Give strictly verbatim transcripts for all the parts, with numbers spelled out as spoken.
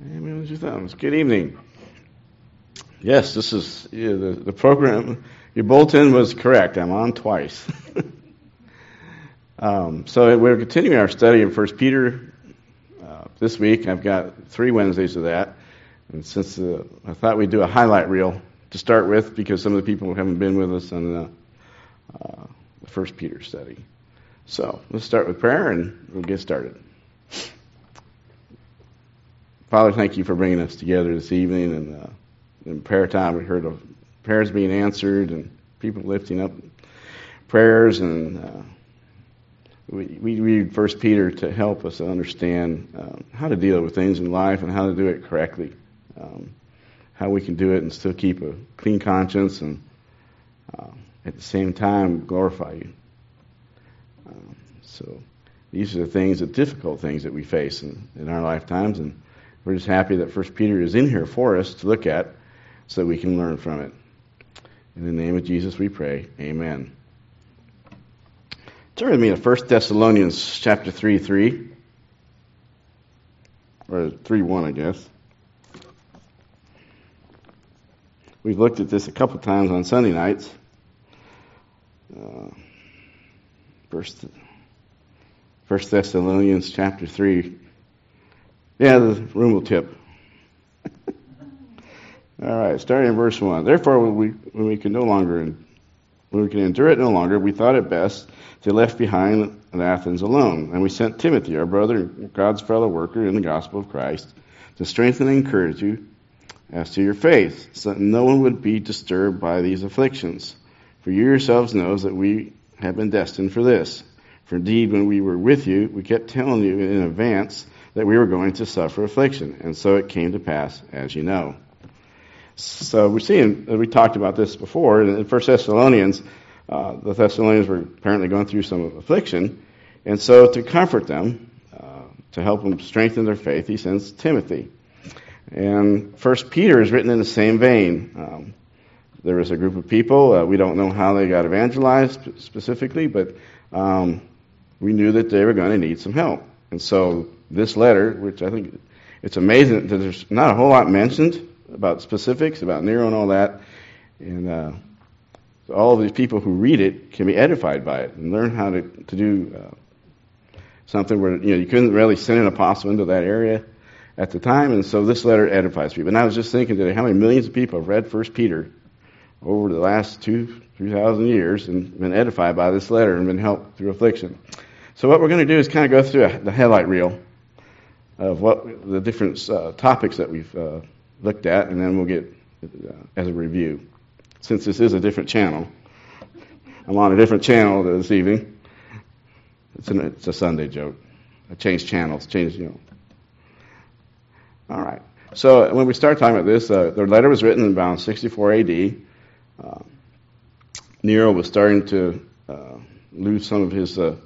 Amen with your thumbs. Good evening. Yes, this is yeah, the, the program. Your bulletin was correct. I'm on twice. um, so we're continuing our study of First Peter uh, this week. I've got three Wednesdays of that. And since uh, I thought we'd do a highlight reel to start with, because some of the people haven't been with us on the, uh, the First Peter study. So let's start with prayer and we'll get started. Father, thank you for bringing us together this evening. And uh, in prayer time, we heard of prayers being answered and people lifting up prayers. And uh, we, we read First Peter to help us to understand um, how to deal with things in life and how to do it correctly. Um, how we can do it and still keep a clean conscience and uh, at the same time glorify you. Um, so these are the things, the difficult things that we face in, in our lifetimes, and we're just happy that First Peter is in here for us to look at so that we can learn from it. In the name of Jesus we pray. Amen. Turn with me to First Thessalonians chapter three three. Or three one, I guess. We've looked at this a couple times on Sunday nights. Uh, First, First Thessalonians chapter three. Yeah, the room will tip. All right, starting in verse one. Therefore, when we when we can no longer when we can endure it no longer, we thought it best to left behind at Athens alone, and we sent Timothy, our brother, God's fellow worker in the gospel of Christ, to strengthen and encourage you as to your faith, so that no one would be disturbed by these afflictions. For you yourselves knows that we have been destined for this. For indeed, when we were with you, we kept telling you in advance that we were going to suffer affliction, and so it came to pass, as you know. So we're seeing, we talked about this before, in First Thessalonians, uh, the Thessalonians were apparently going through some affliction, and so to comfort them, uh, to help them strengthen their faith, he sends Timothy. And First Peter is written in the same vein. Um, there was a group of people, uh, we don't know how they got evangelized specifically, but um, we knew that they were going to need some help. And so this letter, which I think it's amazing that there's not a whole lot mentioned about specifics, about Nero and all that, and uh, all of these people who read it can be edified by it and learn how to, to do uh, something where, you know, you couldn't really send an apostle into that area at the time, and so this letter edifies people. And I was just thinking today how many millions of people have read First Peter over the last two, three thousand years and been edified by this letter and been helped through affliction. So what we're going to do is kind of go through a, the highlight reel of what the different uh, topics that we've uh, looked at, and then we'll get uh, as a review. Since this is a different channel, I'm on a different channel this evening. It's, an, it's a Sunday joke. I changed channels, changed, you know. All right. So when we start talking about this, uh, the letter was written in about sixty-four A D. Uh, Nero was starting to uh, lose some of his, uh,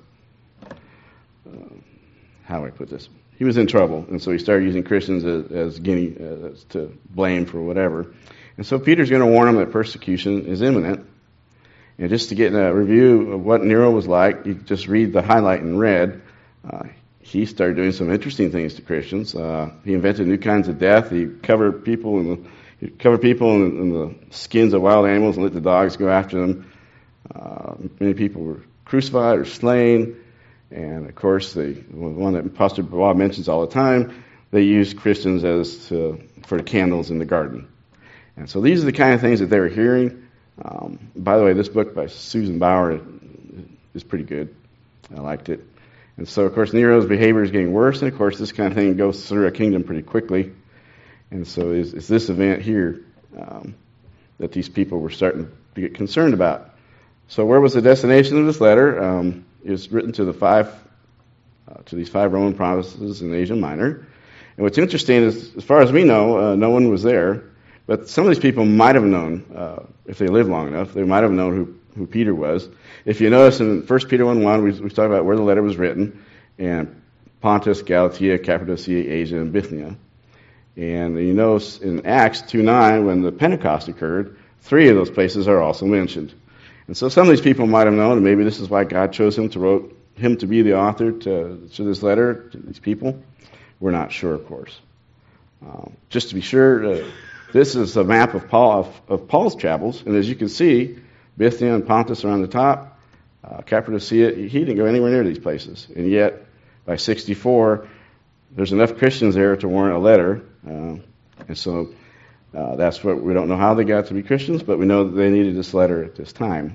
uh, how do I put this? He was in trouble, and so he started using Christians as, as guinea uh, as to blame for whatever. And so Peter's going to warn him that persecution is imminent. And just to get a review of what Nero was like, you just read the highlight in red. Uh, he started doing some interesting things to Christians. Uh, he invented new kinds of death. He covered people in the he covered people in, in the skins of wild animals and let the dogs go after them. Uh, many people were crucified or slain. And, of course, the one that Pastor Bob mentions all the time, they used Christians as to, for the candles in the garden. And so these are the kind of things that they were hearing. Um, by the way, this book by Susan Bauer is pretty good. I liked it. And so, of course, Nero's behavior is getting worse. And, of course, this kind of thing goes through a kingdom pretty quickly. And so it's, it's this event here um, that these people were starting to get concerned about. So where was the destination of this letter? Um, it was written to the five, uh, to these five Roman provinces in Asia Minor. And what's interesting is, as far as we know, uh, no one was there. But some of these people might have known, uh, if they lived long enough, they might have known who, who Peter was. If you notice in First Peter one one, we, we talked about where the letter was written, and Pontus, Galatia, Cappadocia, Asia, and Bithynia. And you notice in Acts two nine, when the Pentecost occurred, three of those places are also mentioned. And so some of these people might have known, and maybe this is why God chose him to wrote him to be the author to, to this letter to these people. We're not sure, of course. Um, just to be sure, uh, this is a map of, Paul, of, of Paul's travels, and as you can see, Bithynia and Pontus are on the top. Uh, Cappadocia, he didn't go anywhere near these places, and yet by sixty-four, there's enough Christians there to warrant a letter, uh, and so uh, that's what we don't know how they got to be Christians, but we know that they needed this letter at this time.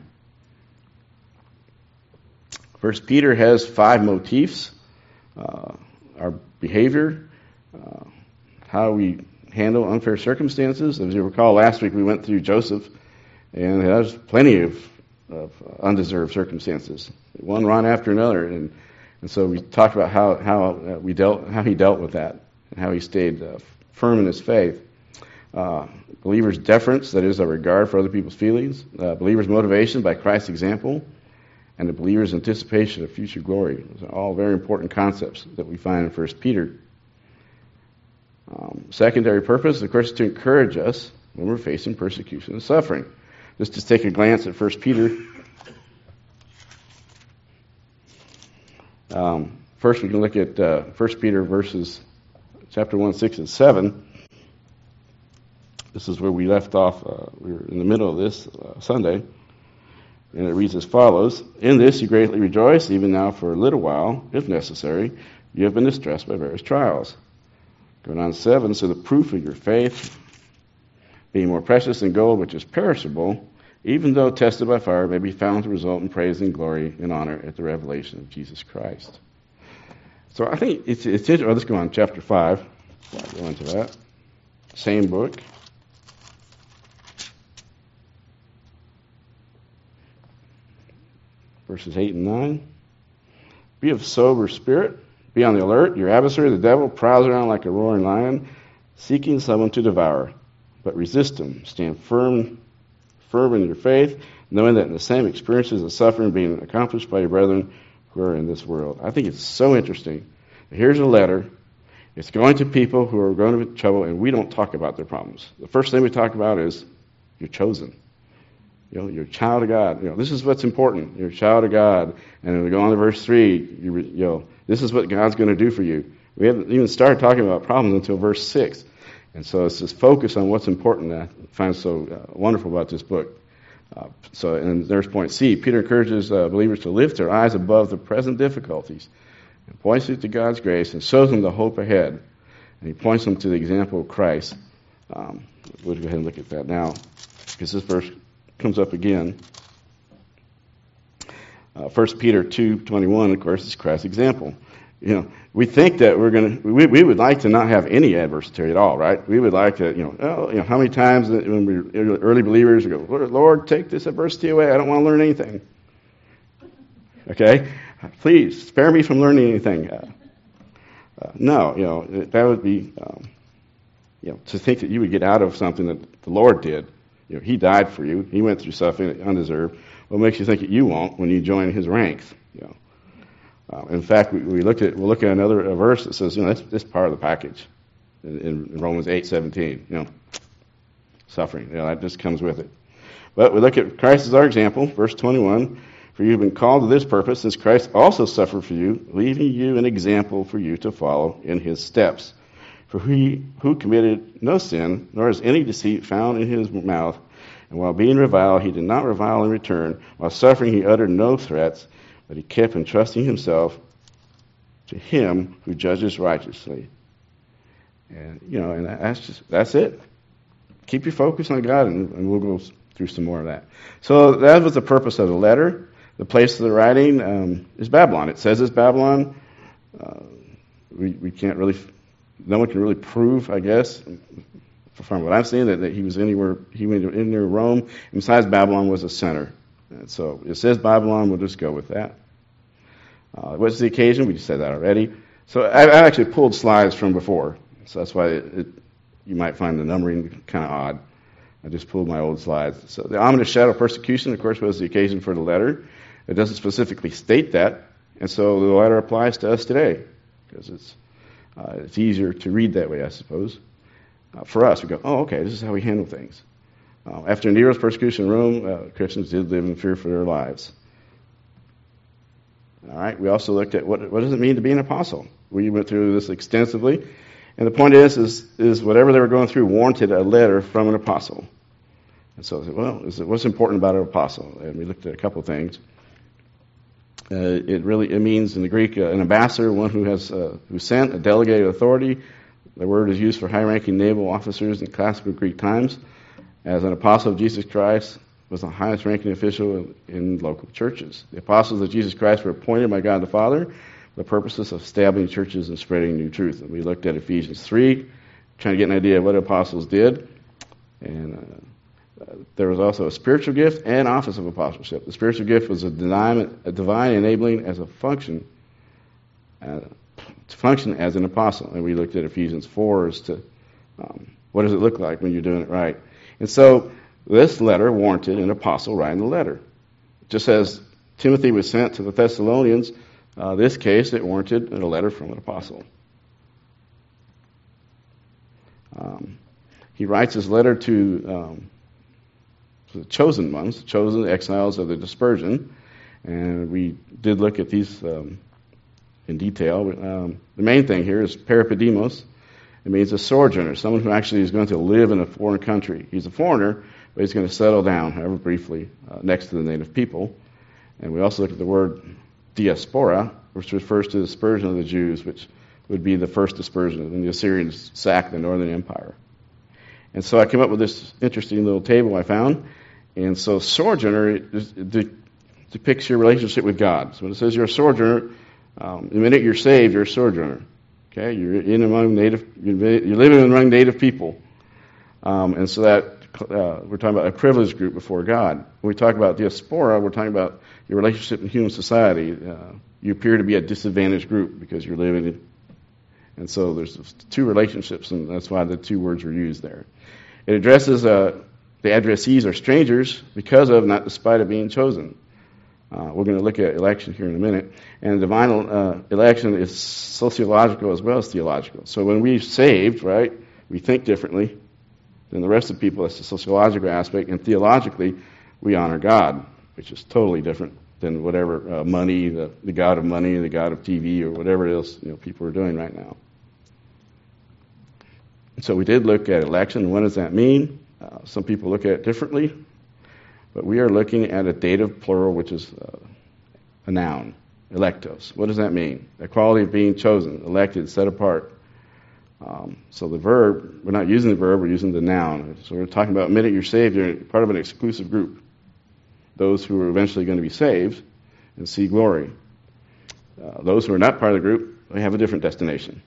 First Peter has five motifs: uh, our behavior, uh, how we handle unfair circumstances. As you recall, last week we went through Joseph, and there's plenty of, of undeserved circumstances, one run after another, and and so we talked about how how uh, we dealt how he dealt with that and how he stayed uh, firm in his faith. Uh, believers' deference, that is, a regard for other people's feelings. Uh, believers' motivation by Christ's example, and the believer's anticipation of future glory. Those are all very important concepts that we find in First Peter. Um, secondary purpose, of course, is to encourage us when we're facing persecution and suffering. Just to take a glance at First Peter. Um, first, we can look at uh, First Peter verses chapter one, six, and seven. This is where we left off. Uh, we were in the middle of this uh, Sunday. And it reads as follows: In this you greatly rejoice, even now for a little while, if necessary, you have been distressed by various trials. Going on seven, so the proof of your faith, being more precious than gold, which is perishable, even though tested by fire, may be found to result in praise and glory and honor at the revelation of Jesus Christ. So I think it's, it's interesting. Oh, let's go on, chapter five. I'll go into that. Same book. Verses eight and nine. Be of sober spirit. Be on the alert. Your adversary, the devil, prowls around like a roaring lion, seeking someone to devour. But resist him. Stand firm, firm in your faith, knowing that in the same experiences of suffering being accomplished by your brethren who are in this world. I think it's so interesting. Here's a letter. It's going to people who are going to be in trouble, and we don't talk about their problems. The first thing we talk about is you're chosen. You know, you're a child of God. You know, this is what's important. You're a child of God. And we go on to verse three. You, you know, this is what God's going to do for you. We haven't even started talking about problems until verse six. And so it's this focus on what's important that I find so uh, wonderful about this book. Uh, so, and there's point C. Peter encourages uh, believers to lift their eyes above the present difficulties and points them to God's grace and shows them the hope ahead. And he points them to the example of Christ. Um, we'll go ahead and look at that now, because this verse comes up again. Uh, First Peter two twenty-one, of course, is Christ's example. You know, we think that we're going to, we, we would like to not have any adversity at all, right? We would like to, you know, oh, you know, how many times when we were early believers, we go, Lord, take this adversity away. I don't want to learn anything. Okay? Please, spare me from learning anything. Uh, uh, no, you know, that would be, um, you know, to think that you would get out of something that the Lord did. You know, he died for you. He went through suffering undeserved. What makes you think that you won't when you join his ranks? You know. Uh, in fact, we, we looked at we'll look at another a verse that says, you know, that's this part of the package in, in Romans eight seventeen. You know, suffering. You know, that just comes with it. But we look at Christ as our example, verse twenty-one. For you have been called to this purpose, since Christ also suffered for you, leaving you an example for you to follow in his steps. For he who committed no sin, nor is any deceit found in his mouth, and while being reviled, he did not revile in return. While suffering, he uttered no threats, but he kept entrusting himself to him who judges righteously. And, you know, and that's just, that's it. Keep your focus on God, and, and we'll go through some more of that. So that was the purpose of the letter. The place of the writing um, is Babylon. It says it's Babylon. Uh, we, we can't really, no one can really prove, I guess, from what I'm seeing, that, that he was anywhere, he went in near Rome, and besides Babylon was a center. And so it says Babylon, we'll just go with that. Uh, what's the occasion? We just said that already. So I, I actually pulled slides from before, so that's why it, it, you might find the numbering kind of odd. I just pulled my old slides. So the ominous shadow of persecution, of course, was the occasion for the letter. It doesn't specifically state that, and so the letter applies to us today, because it's uh, it's easier to read that way, I suppose. Uh, for us, we go, oh, okay, this is how we handle things. Uh, after Nero's persecution in Rome, uh, Christians did live in fear for their lives. All right, we also looked at what what does it mean to be an apostle. We went through this extensively, And the point is, is, is whatever they were going through warranted a letter from an apostle. And so I said, well, is it, what's important about an apostle? And we looked at a couple of things. Uh, it really it means in the Greek uh, an ambassador, one who has uh, who sent, a delegated authority. The word is used for high-ranking naval officers in classical Greek times. As an apostle of Jesus Christ was the highest-ranking official in, in local churches. The apostles of Jesus Christ were appointed by God the Father for the purposes of establishing churches and spreading new truth. And we looked at Ephesians three, trying to get an idea of what apostles did. And uh, uh, there was also a spiritual gift and office of apostleship. The spiritual gift was a divine, a divine enabling as a function, uh, to function as an apostle. And we looked at Ephesians four as to um, what does it look like when you're doing it right. And so this letter warranted an apostle writing the letter. Just as Timothy was sent to the Thessalonians, uh, this case it warranted a letter from an apostle. Um, he writes his letter to, um, to the chosen ones, chosen exiles of the dispersion, and we did look at these um, in detail. Um, the main thing here is parapidemos. It means a sojourner, someone who actually is going to live in a foreign country. He's a foreigner, but he's going to settle down, however briefly, uh, next to the native people. And we also looked at the word diaspora, which refers to the dispersion of the Jews, which would be the first dispersion when the Assyrians sacked the northern empire. And so I came up with this interesting little table I found. And so sojourner depicts your relationship with God. So when it says you're a sojourner, um, the minute you're saved, you're a sojourner. Okay, you're in among native, you're living among native people, um, and so that uh, we're talking about a privileged group before God. When we talk about diaspora, we're talking about your relationship in human society. Uh, you appear to be a disadvantaged group because you're living in, and so there's two relationships, and that's why the two words were used there. It addresses uh, the addressees are strangers because of, not despite of being chosen. Uh, we're going to look at election here in a minute. And divine uh, election is sociological as well as theological. So when we're saved, right, we think differently than the rest of the people. That's the sociological aspect. And theologically, we honor God, which is totally different than whatever uh, money, the, the god of money, the god of T V, or whatever else you know people are doing right now. So we did look at election. What does that mean? Uh, some people look at it differently. But we are looking at a dative plural, which is uh, a noun, electos. What does that mean? The quality of being chosen, elected, set apart. Um, so the verb, we're not using the verb, we're using the noun. So we're talking about the minute you're saved, you're part of an exclusive group. Those who are eventually going to be saved and see glory. Uh, those who are not part of the group, they have a different destination.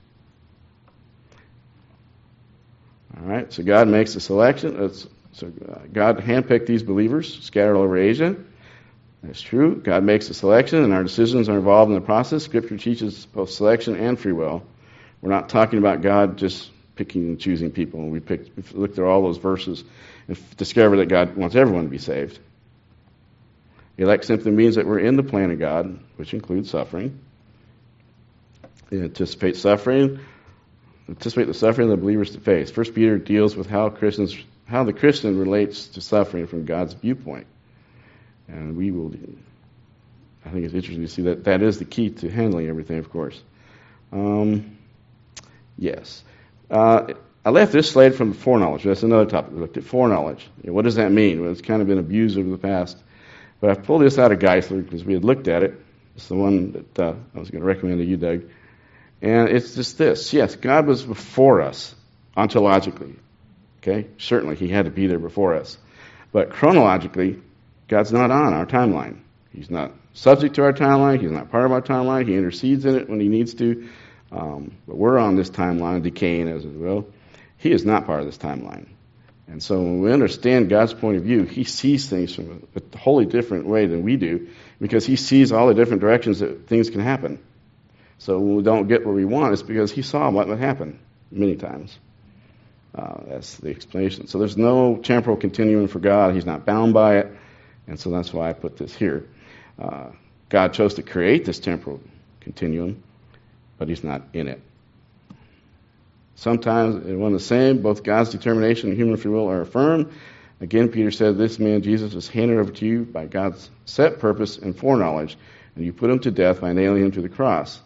All right, so God makes a selection. It's, So uh, God handpicked these believers scattered all over Asia. That's true. God makes a selection, and our decisions are involved in the process. Scripture teaches both selection and free will. We're not talking about God just picking and choosing people. We picked, we looked through all those verses and discovered that God wants everyone to be saved. Elect simply means that we're in the plan of God, which includes suffering. We anticipate suffering. Anticipate the suffering of the believers to face. First Peter deals with how Christians how the Christian relates to suffering from God's viewpoint. And we will, I think it's interesting to see that that is the key to handling everything, of course. Um, yes. Uh, I left this slide from foreknowledge. That's another topic. We looked at foreknowledge. You know, what does that mean? Well, it's kind of been abused over the past. But I pulled this out of Geisler because we had looked at it. It's the one that uh, I was going to recommend to you, Doug. And it's just this. Yes, God was before us ontologically. Okay, certainly he had to be there before us. But chronologically, God's not on our timeline. He's not subject to our timeline. He's not part of our timeline. He intercedes in it when he needs to. Um, but we're on this timeline, decaying as it will. He is not part of this timeline. And so when we understand God's point of view, he sees things from a, a wholly different way than we do because he sees all the different directions that things can happen. So when we don't get what we want, it's because he saw what would happen many times. Uh, that's the explanation. So there's no temporal continuum for God. He's not bound by it. And so that's why I put this here. Uh, God chose to create this temporal continuum, but he's not in it. Sometimes in one and the same, both God's determination and human free will are affirmed. Again, Peter said, this man, Jesus, was handed over to you by God's set purpose and foreknowledge, and you put him to death by nailing him to the cross.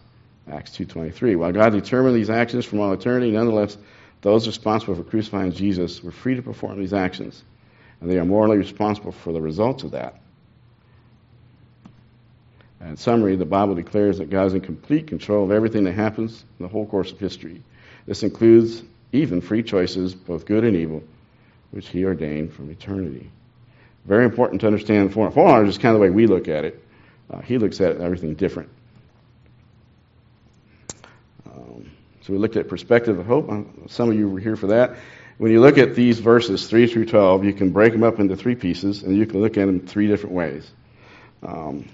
Acts two twenty-three. While God determined these actions from all eternity, nonetheless, those responsible for crucifying Jesus were free to perform these actions, and they are morally responsible for the results of that. In summary, the Bible declares that God is in complete control of everything that happens in the whole course of history. This includes even free choices, both good and evil, which he ordained from eternity. Very important to understand. Foreknowledge is kind of the way we look at it. Uh, he looks at everything different. Um, so we looked at perspective of hope. Some of you were here for that. When you look at these verses, three through twelve, you can break them up into three pieces, and you can look at them three different ways. Um,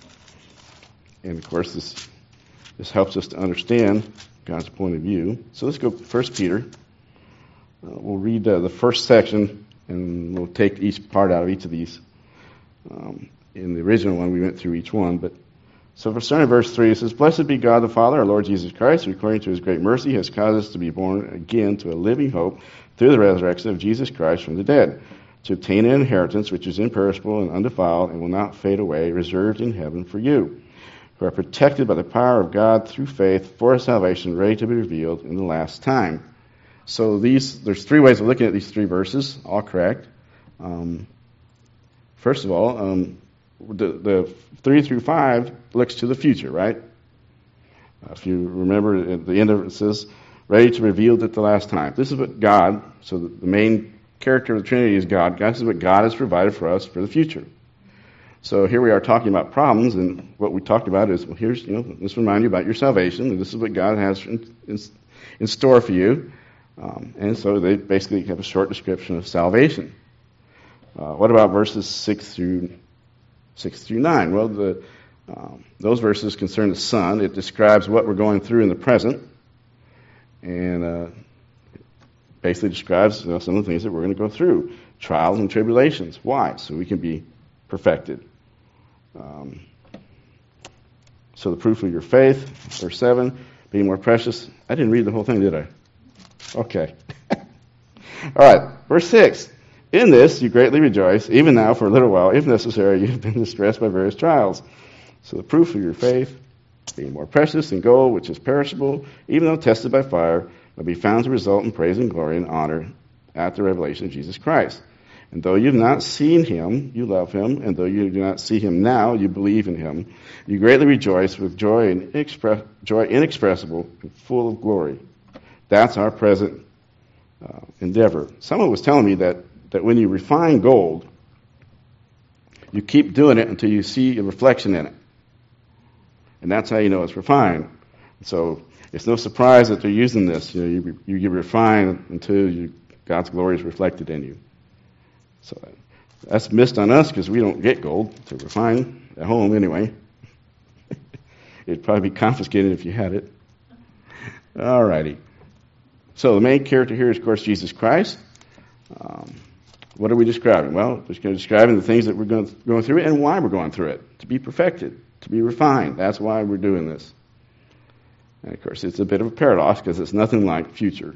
and, of course, this this helps us to understand God's point of view. So let's go to First Peter. Uh, we'll read uh, the first section, and we'll take each part out of each of these. Um, in the original one, we went through each one. But so for starting in verse three, it says, Blessed be God the Father, our Lord Jesus Christ, who according to his great mercy has caused us to be born again to a living hope through the resurrection of Jesus Christ from the dead, to obtain an inheritance which is imperishable and undefiled and will not fade away, reserved in heaven for you, who are protected by the power of God through faith for a salvation ready to be revealed in the last time. So these, there's three ways of looking at these three verses, all correct. Um, first of all, um, the, the three through five looks to the future, right? Uh, if you remember at the end of it, it says, ready to be revealed at the last time. This is what God, so the, the main character of the Trinity is God. God is what God has provided for us for the future. So here we are talking about problems, and what we talked about is, well, here's, you know, let's remind you about your salvation, and this is what God has in, in, in store for you. Um, and so they basically have a short description of salvation. Uh, what about verses six through six through nine? Well, the um, those verses concern the Son. It describes what we're going through in the present, and uh, basically describes, you know, some of the things that we're going to go through, trials and tribulations. Why? So we can be perfected. Um, so the proof of your faith, verse seven, being more precious. I didn't read the whole thing, did I? Okay. All right, verse six. In this you greatly rejoice, even now for a little while, if necessary, you have been distressed by various trials. So the proof of your faith, being more precious than gold, which is perishable, even though tested by fire, will be found to result in praise and glory and honor at the revelation of Jesus Christ. And though you have not seen him, you love him. And though you do not see him now, you believe in him. You greatly rejoice with joy, and expre- joy inexpressible and full of glory. That's our present uh, endeavor. Someone was telling me that, that when you refine gold, you keep doing it until you see a reflection in it. And that's how you know it's refined. So it's no surprise that they're using this. You know, you, you, you refine until you, God's glory is reflected in you. So that's missed on us because we don't get gold to refine at home anyway. It'd probably be confiscated if you had it. All righty. So the main character here is, of course, Jesus Christ. Um, what are we describing? Well, we're describing the things that we're going, going through and why we're going through it. To be perfected, to be refined. That's why we're doing this. And, of course, it's a bit of a paradox because it's nothing like future.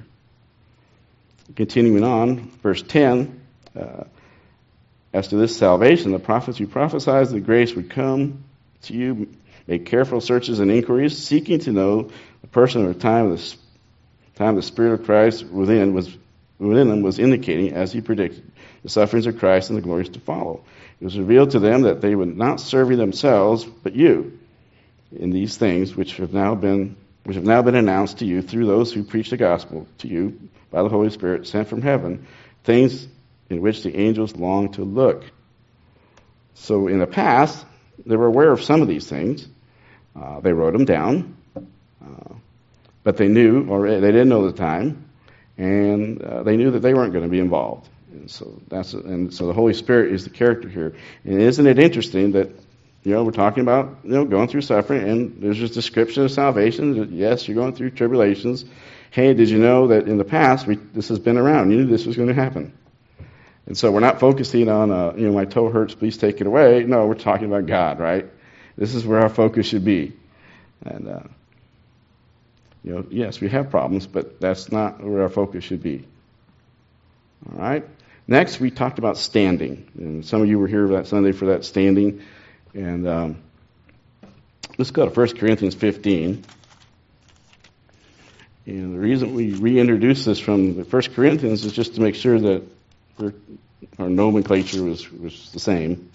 Continuing on, verse ten, uh, as to this salvation, the prophets who prophesied the grace would come to you, make careful searches and inquiries, seeking to know the person or time of the time the Spirit of Christ within was within them was indicating, as he predicted, the sufferings of Christ and the glories to follow. It was revealed to them that they would not serve themselves, but you, in these things which have now been which have now been announced to you through those who preach the gospel to you by the Holy Spirit sent from heaven, things in which the angels long to look. So in the past, they were aware of some of these things. Uh, they wrote them down, uh, but they knew, or they didn't know the time, and uh, they knew that they weren't going to be involved. And so that's and so the Holy Spirit is the character here. And isn't it interesting that, you know, we're talking about, you know, going through suffering, and there's this description of salvation. That, yes, you're going through tribulations. Hey, did you know that in the past we, this has been around? You knew this was going to happen. And so we're not focusing on, uh, you know, my toe hurts, please take it away. No, we're talking about God, right? This is where our focus should be. And, uh, you know, yes, we have problems, but that's not where our focus should be. All right? Next, we talked about standing. And some of you were here that Sunday for that standing. And um, let's go to First Corinthians fifteen. And the reason we reintroduced this from the First Corinthians is just to make sure that we're, our nomenclature was, was the same.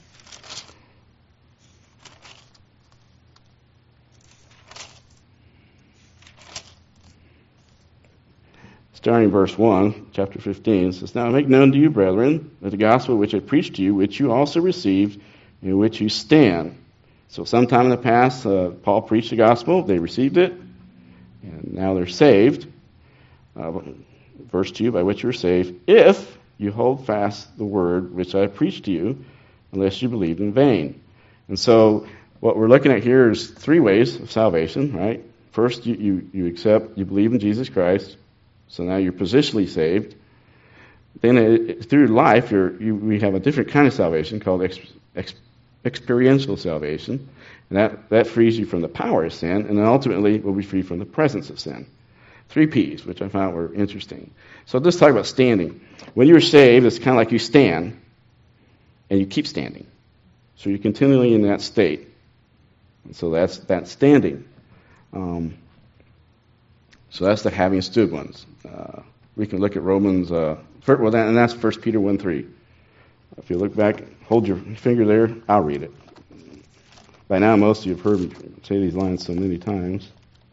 Starting in verse one, chapter fifteen, it says, "Now I make known to you, brethren, that the gospel which I preached to you, which you also received, in which you stand." So sometime in the past, uh, Paul preached the gospel, they received it, and now they're saved. Uh, verse two, "By which you are saved, if you hold fast the word which I preached to you, unless you believed in vain." And so what we're looking at here is three ways of salvation, right? First, you, you, you accept, you believe in Jesus Christ. So now you're positionally saved. Then it, through life, you're, you, we have a different kind of salvation called ex, ex, experiential salvation. And that, that frees you from the power of sin. And then ultimately, we'll be free from the presence of sin. Three P's, which I found were interesting. So let's talk about standing. When you're saved, it's kind of like you stand, and you keep standing. So you're continually in that state. And so that's that standing. Um, So that's the having stood ones. Uh, we can look at Romans, uh, first, well, that, and that's First Peter one three. If you look back, hold your finger there, I'll read it. By now, most of you have heard me say these lines so many times.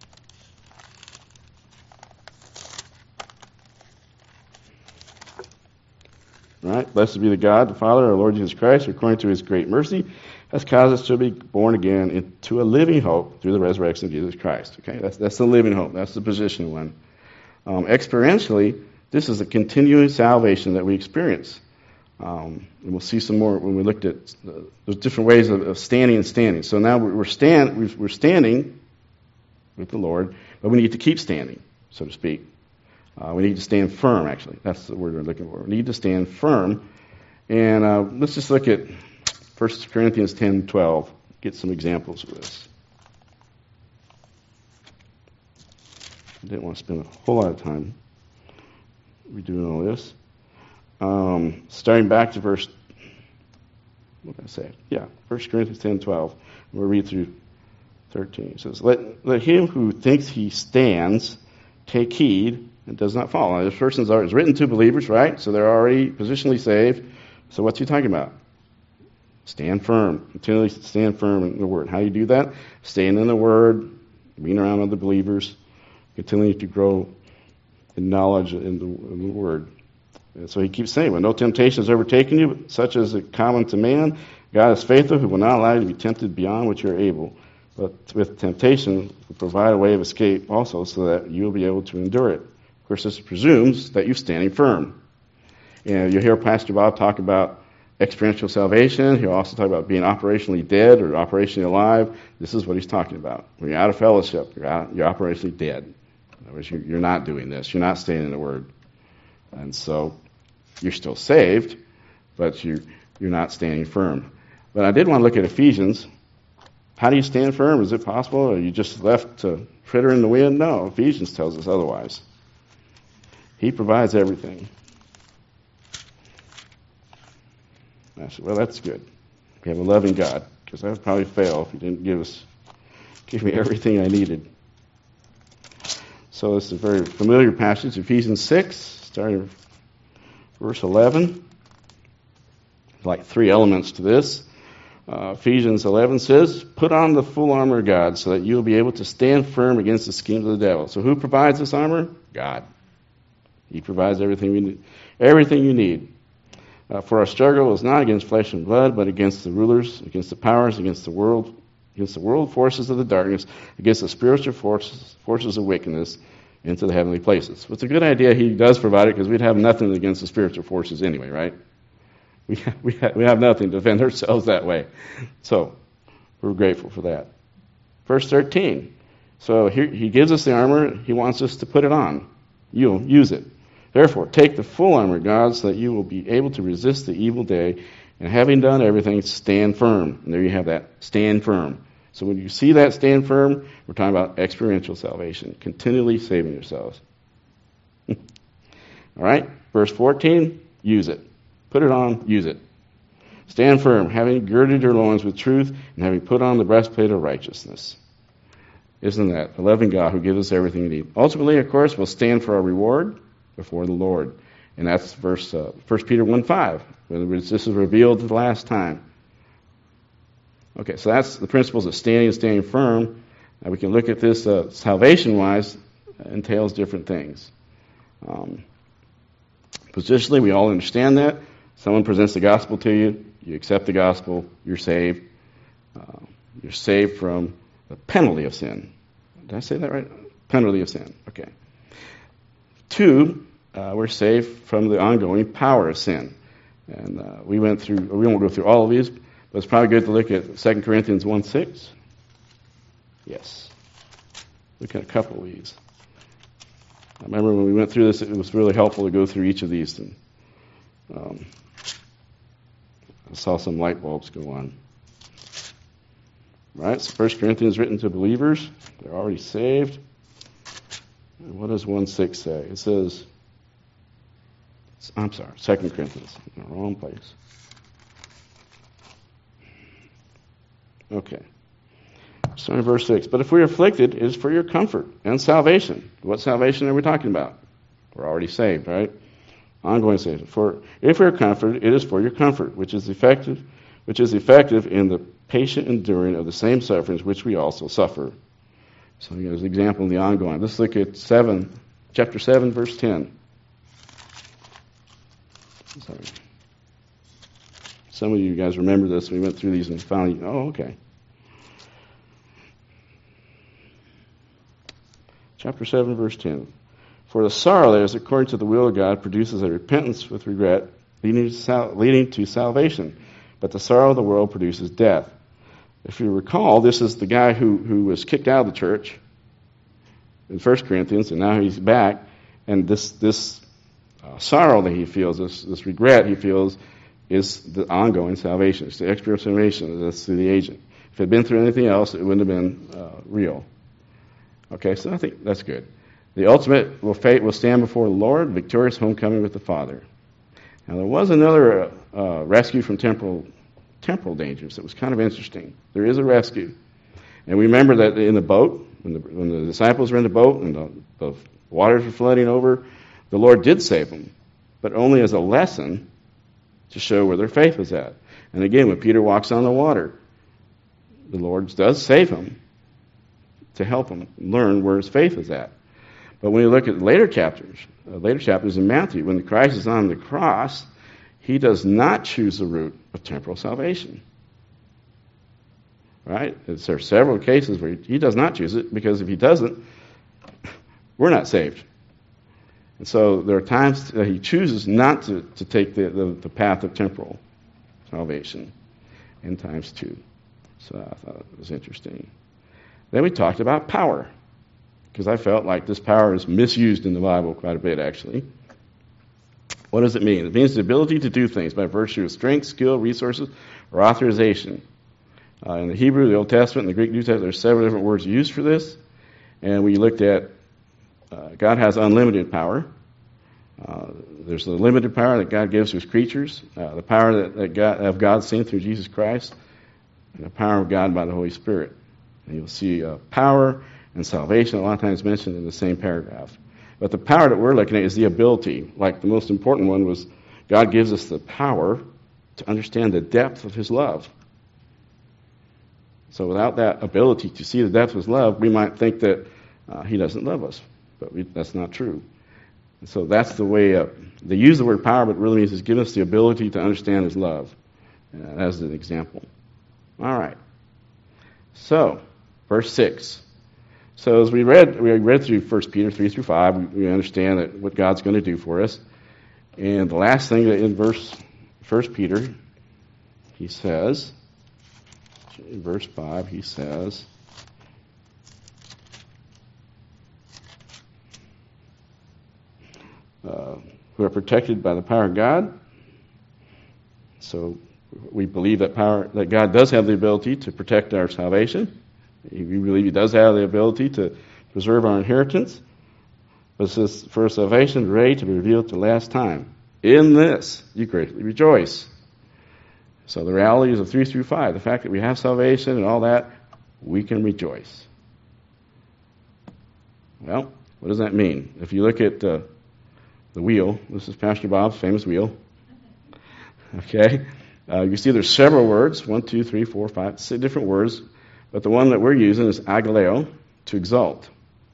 All right, blessed be the God, the Father, our Lord Jesus Christ, who according to his great mercy has caused us to be born again into a living hope through the resurrection of Jesus Christ. Okay, that's that's the living hope. That's the position one. Um, experientially, this is a continuing salvation that we experience. Um, and we'll see some more when we looked at the, those different ways of, of standing and standing. So now we're stand we're standing with the Lord, but we need to keep standing, so to speak. Uh, we need to stand firm. Actually, that's the word we're looking for. We need to stand firm. And uh, let's just look at First Corinthians ten twelve, get some examples of this. I didn't want to spend a whole lot of time redoing all this. Um, starting back to verse, what did I say? Yeah, First Corinthians ten twelve. We'll read through thirteen. It says, let, let him who thinks he stands take heed and does not fall. Now, this person's already, it's written to believers, right? So they're already positionally saved. So what's he talking about? Stand firm. Continually stand firm in the Word. How do you do that? Staying in the Word, being around other believers, continuing to grow in knowledge in the, in the Word. And so he keeps saying, when no temptation has overtaken you, such as is common to man, God is faithful, who will not allow you to be tempted beyond what you are able. But with temptation, will provide a way of escape also, so that you will be able to endure it. Of course, this presumes that you're standing firm. And you'll hear Pastor Bob talk about experiential salvation. He'll also talk about being operationally dead or operationally alive. This is what he's talking about. When you're out of fellowship, you're, out, you're operationally dead. In other words, you're not doing this. You're not staying in the Word. And so you're still saved, but you, you're not standing firm. But I did want to look at Ephesians. How do you stand firm? Is it possible? Or are you just left to fritter in the wind? No, Ephesians tells us otherwise. He provides everything. I said, well, that's good. We have a loving God, because I would probably fail if He didn't give us, give me everything I needed. So it's a very familiar passage, Ephesians six, starting verse eleven. Like three elements to this. Uh, Ephesians eleven says, put on the full armor of God so that you will be able to stand firm against the schemes of the devil. So who provides this armor? God. He provides everything we need, everything you need. Uh, for our struggle is not against flesh and blood, but against the rulers, against the powers, against the world, against the world forces of the darkness, against the spiritual forces, forces of wickedness into the heavenly places. Well, it's a good idea He does provide it, because we'd have nothing against the spiritual forces anyway, right? We have, we have, we have nothing to defend ourselves that way. So we're grateful for that. Verse thirteen. So here He gives us the armor. He wants us to put it on. You'll use it. Therefore, take the full armor of God so that you will be able to resist the evil day, and having done everything, stand firm. And there you have that, stand firm. So when you see that stand firm, we're talking about experiential salvation, continually saving yourselves. All right, verse fourteen, use it. Put it on, use it. Stand firm, having girded your loins with truth, and having put on the breastplate of righteousness. Isn't that a loving God who gives us everything we need? Ultimately, of course, we'll stand for our reward before the Lord. And that's verse uh, First Peter one five. This is revealed the last time. Okay, so that's the principles of standing and standing firm. Now we can look at this uh, salvation-wise, entails different things. Um, positionally, we all understand that. Someone presents the gospel to you, you accept the gospel, you're saved. Uh, you're saved from the penalty of sin. Did I say that right? Penalty of sin. Okay. Two, uh, we're saved from the ongoing power of sin. And uh, we went through, we won't go through all of these, but it's probably good to look at Second Corinthians one six. Yes. Look at a couple of these. I remember when we went through this, it was really helpful to go through each of these. And, um, I saw some light bulbs go on. Right? So First Corinthians is written to believers. They're already saved. And what does one six say? It says, I'm sorry, Second Corinthians. In the wrong place. Okay. So in verse six, but if we are afflicted, it is for your comfort and salvation. What salvation are we talking about? We're already saved, right? Ongoing saving. For if we are comforted, it is for your comfort, which is effective, which is effective in the patient enduring of the same sufferings which we also suffer. So here's an example of the ongoing. Let's look at seven, chapter seven, verse ten. Sorry. Some of you guys remember this. We went through these and finally, oh, okay. Chapter seven, verse ten. For the sorrow that is according to the will of God produces a repentance with regret, leading to, sal- leading to salvation. But the sorrow of the world produces death. If you recall, this is the guy who, who was kicked out of the church in First Corinthians, and now he's back. And this this uh, sorrow that he feels, this, this regret he feels, is the ongoing salvation. It's the expiation salvation that's through the agent. If it had been through anything else, it wouldn't have been uh, real. Okay, so I think that's good. The ultimate will fate will stand before the Lord, victorious homecoming with the Father. Now there was another uh, uh, rescue from temporal temporal dangers. It was kind of interesting. There is a rescue, and we remember that in the boat, when the, when the disciples were in the boat and the, the waters were flooding over, the Lord did save them, but only as a lesson to show where their faith was at. And again, when Peter walks on the water, the Lord does save him to help him learn where his faith is at. But when you look at later chapters, uh, later chapters in Matthew, when Christ is on the cross, he does not choose the route of temporal salvation. Right? There are several cases where he does not choose it, because if he doesn't, we're not saved. And so there are times that he chooses not to, to take the, the, the path of temporal salvation, and times too. So I thought it was interesting. Then we talked about power, because I felt like this power is misused in the Bible quite a bit, actually. What does it mean? It means the ability to do things by virtue of strength, skill, resources, or authorization. Uh, in the Hebrew, the Old Testament, and the Greek New Testament, there's several different words used for this. And we looked at uh, God has unlimited power. Uh, there's the limited power that God gives to his creatures, uh, the power that, that God, of God seen through Jesus Christ, and the power of God by the Holy Spirit. And you'll see uh, power and salvation a lot of times mentioned in the same paragraph. But the power that we're looking at is the ability. Like the most important one was God gives us the power to understand the depth of his love. So without that ability to see the depth of his love, we might think that uh, he doesn't love us. But we, that's not true. And so that's the way uh, they use the word power, but it really means he's given us the ability to understand his love. Uh, as an example. All right. So, verse six. So as we read, we read through First Peter three through five, we, we understand that what God's going to do for us. And the last thing that in verse First Peter, he says, in verse five, he says, uh, who are protected by the power of God. So we believe that power, that God does have the ability to protect our salvation. We believe he does have the ability to preserve our inheritance. But it says, for salvation ready to be revealed to the last time. In this, you greatly rejoice. So the realities of three through five, the fact that we have salvation and all that, we can rejoice. Well, what does that mean? If you look at uh, the wheel, this is Pastor Bob's famous wheel. Okay? Uh, you see there's several words, one, two, three, four, five, six different words, but the one that we're using is agaleo, to exalt.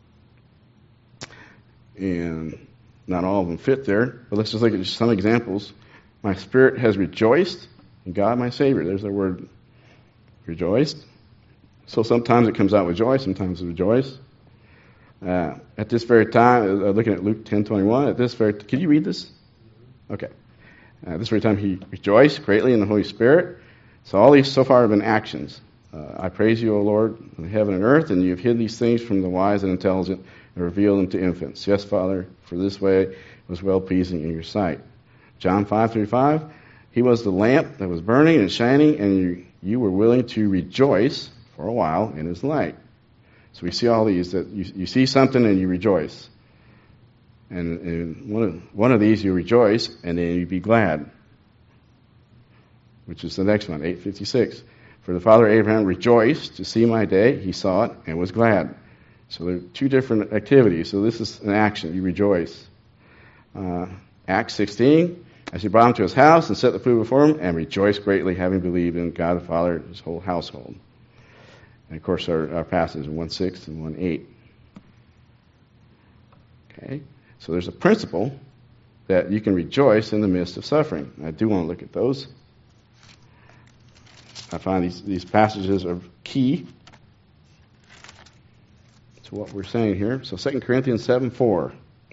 And not all of them fit there, but let's just look at just some examples. My spirit has rejoiced in God my Savior. There's the word rejoiced. So sometimes it comes out with joy, sometimes it's rejoice. Uh, at this very time, uh, looking at Luke ten twenty-one, at this very, can you read this? Okay. Uh, at this very time, he rejoiced greatly in the Holy Spirit. So all these so far have been actions. Uh, I praise you, O Lord, in heaven and earth, and you have hid these things from the wise and intelligent and revealed them to infants. Yes, Father, for this way was well-pleasing in your sight. John five thirty-five, he was the lamp that was burning and shining, and you, you were willing to rejoice for a while in his light. So we see all these, that you, you see something and you rejoice. And, and one, of, one of these you rejoice, and then you be glad. Which is the next one, eight fifty-six. For the father Abraham rejoiced to see my day. He saw it and was glad. So there are two different activities. So this is an action. You rejoice. Uh, Acts sixteen. As he brought him to his house and set the food before him, and rejoiced greatly, having believed in God the Father and his whole household. And of course, our, our passage in one six and one eight. Okay. So there's a principle that you can rejoice in the midst of suffering. I do want to look at those. I find these, these passages are key to what we're saying here. So Second Corinthians seven four.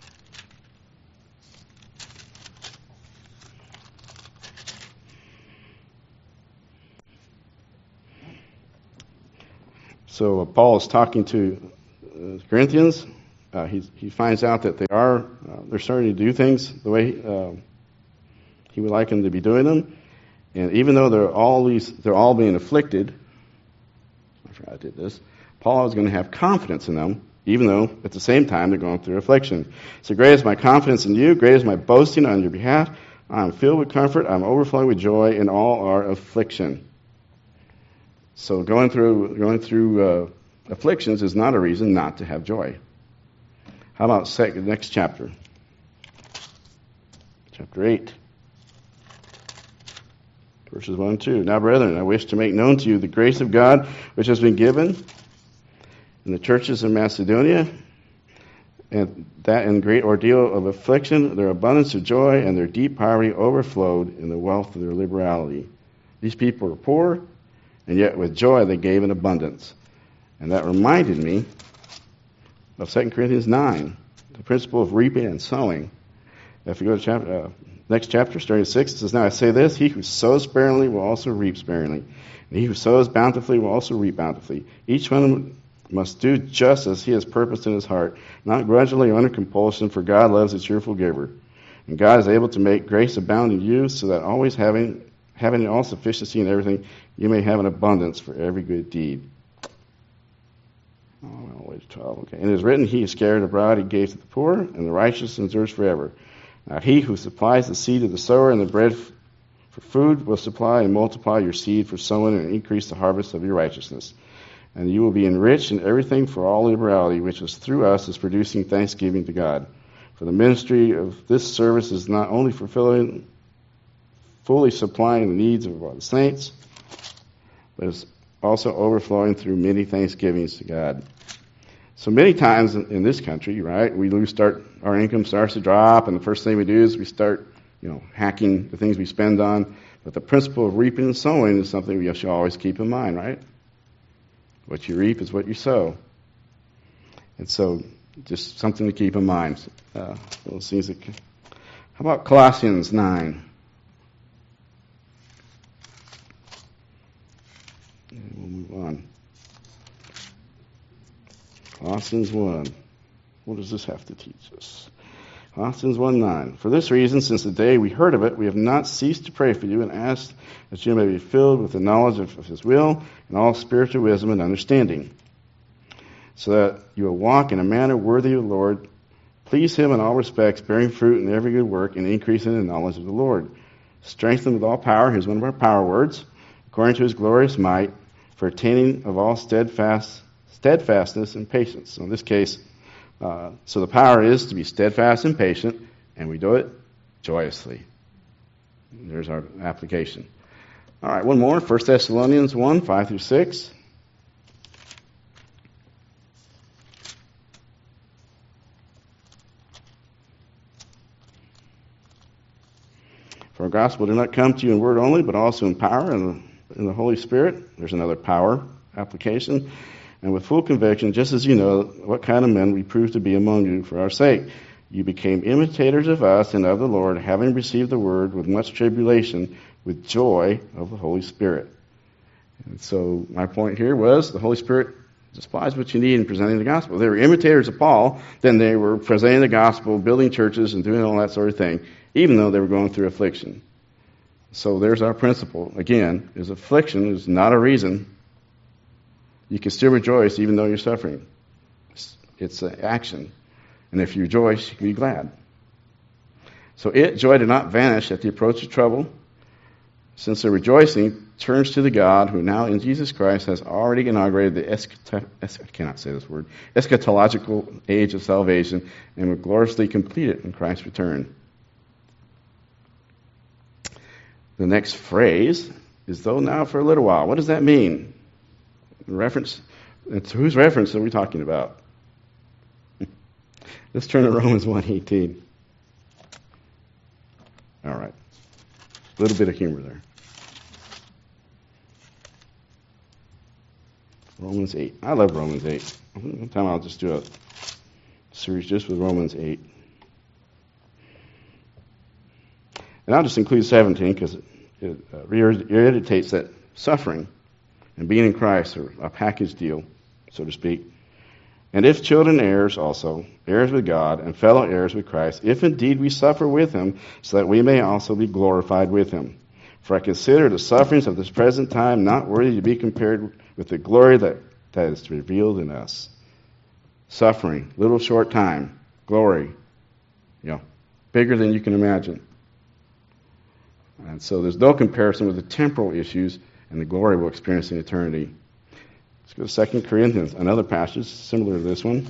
So uh, Paul is talking to uh, Corinthians. Uh, he he finds out that they are uh, they're starting to do things the way uh, he would like them to be doing them, and even though they're all these they're all being afflicted. I forgot I did this. Paul is going to have confidence in them, even though at the same time they're going through affliction. So great is my confidence in you. Great is my boasting on your behalf. I am filled with comfort. I am overflowing with joy in all our affliction. So going through going through uh, afflictions is not a reason not to have joy. How about the next chapter? Chapter eight. Verses one and two. Now, brethren, I wish to make known to you the grace of God which has been given in the churches of Macedonia, and that in great ordeal of affliction, their abundance of joy and their deep poverty overflowed in the wealth of their liberality. These people were poor, and yet with joy they gave in abundance. And that reminded me of Second Corinthians nine, the principle of reaping and sowing. If you go to chapter, uh, next chapter, starting at six, it says, Now I say this, he who sows sparingly will also reap sparingly, and he who sows bountifully will also reap bountifully. Each one must do just as he has purposed in his heart, not grudgingly or under compulsion, for God loves a cheerful giver. And God is able to make grace abound in you, so that always having having all sufficiency in everything, you may have an abundance for every good deed. Oh, well, wait, twelve. Okay. And it is written, He is scattered abroad, He gave to the poor, and the righteous endures forever. Now He who supplies the seed of the sower and the bread for food will supply and multiply your seed for sowing and increase the harvest of your righteousness. And you will be enriched in everything for all liberality, which is through us is producing thanksgiving to God. For the ministry of this service is not only fulfilling, fully supplying the needs of the saints, but is also overflowing through many thanksgivings to God. So many times in this country, right, we lose start our income starts to drop, and the first thing we do is we start, you know, hacking the things we spend on. But the principle of reaping and sowing is something we should always keep in mind, right? What you reap is what you sow. And so, just something to keep in mind. Uh, those things that, how about Colossians nine? And we'll move on. Colossians one. What does this have to teach us? Colossians one nine. For this reason, since the day we heard of it, we have not ceased to pray for you and ask that you may be filled with the knowledge of, of His will and all spiritual wisdom and understanding, so that you will walk in a manner worthy of the Lord, please Him in all respects, bearing fruit in every good work, and increasing in the knowledge of the Lord. Strengthened with all power, here's one of our power words, according to His glorious might, for attaining of all steadfast steadfastness and patience. So in this case, Uh, so the power is to be steadfast and patient, and we do it joyously. There's our application. All right, one more. First Thessalonians one, five through six. For our gospel did not come to you in word only, but also in power and in the Holy Spirit. There's another power application. And with full conviction, just as you know what kind of men we proved to be among you for our sake. You became imitators of us and of the Lord, having received the word with much tribulation, with joy of the Holy Spirit. And so my point here was the Holy Spirit supplies what you need in presenting the gospel. They were imitators of Paul, then they were presenting the gospel, building churches, and doing all that sort of thing, even though they were going through affliction. So there's our principle. Again, is affliction is not a reason. You can still rejoice even though you're suffering. It's, it's an action. And if you rejoice, you can be glad. So it, joy, did not vanish at the approach of trouble, since the rejoicing turns to the God who now in Jesus Christ has already inaugurated the eschat- es- I cannot say this word, eschatological age of salvation and will gloriously complete it in Christ's return. The next phrase is, though now for a little while. What does that mean? Reference. It's, whose reference are we talking about? Let's turn to Romans one eighteen. All right. A little bit of humor there. Romans eight. I love Romans eight. One time I'll just do a series just with Romans eight. And I'll just include seventeen because it, it uh, reiterates that suffering and being in Christ are a package deal, so to speak. And if children, heirs also, heirs with God, and fellow heirs with Christ, if indeed we suffer with him, so that we may also be glorified with him. For I consider the sufferings of this present time not worthy to be compared with the glory that, that is revealed in us. Suffering, little short time, glory, you know, bigger than you can imagine. And so there's no comparison with the temporal issues and the glory we'll experience in eternity. Let's go to Second Corinthians, another passage similar to this one.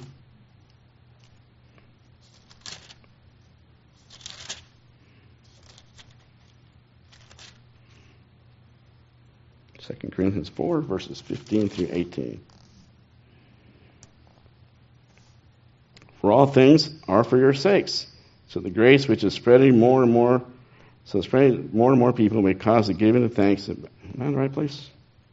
Second Corinthians four, verses fifteen through eighteen. For all things are for your sakes, so the grace which is spreading more and more, so spreading more and more people may cause the giving of thanks. Am I in the right place?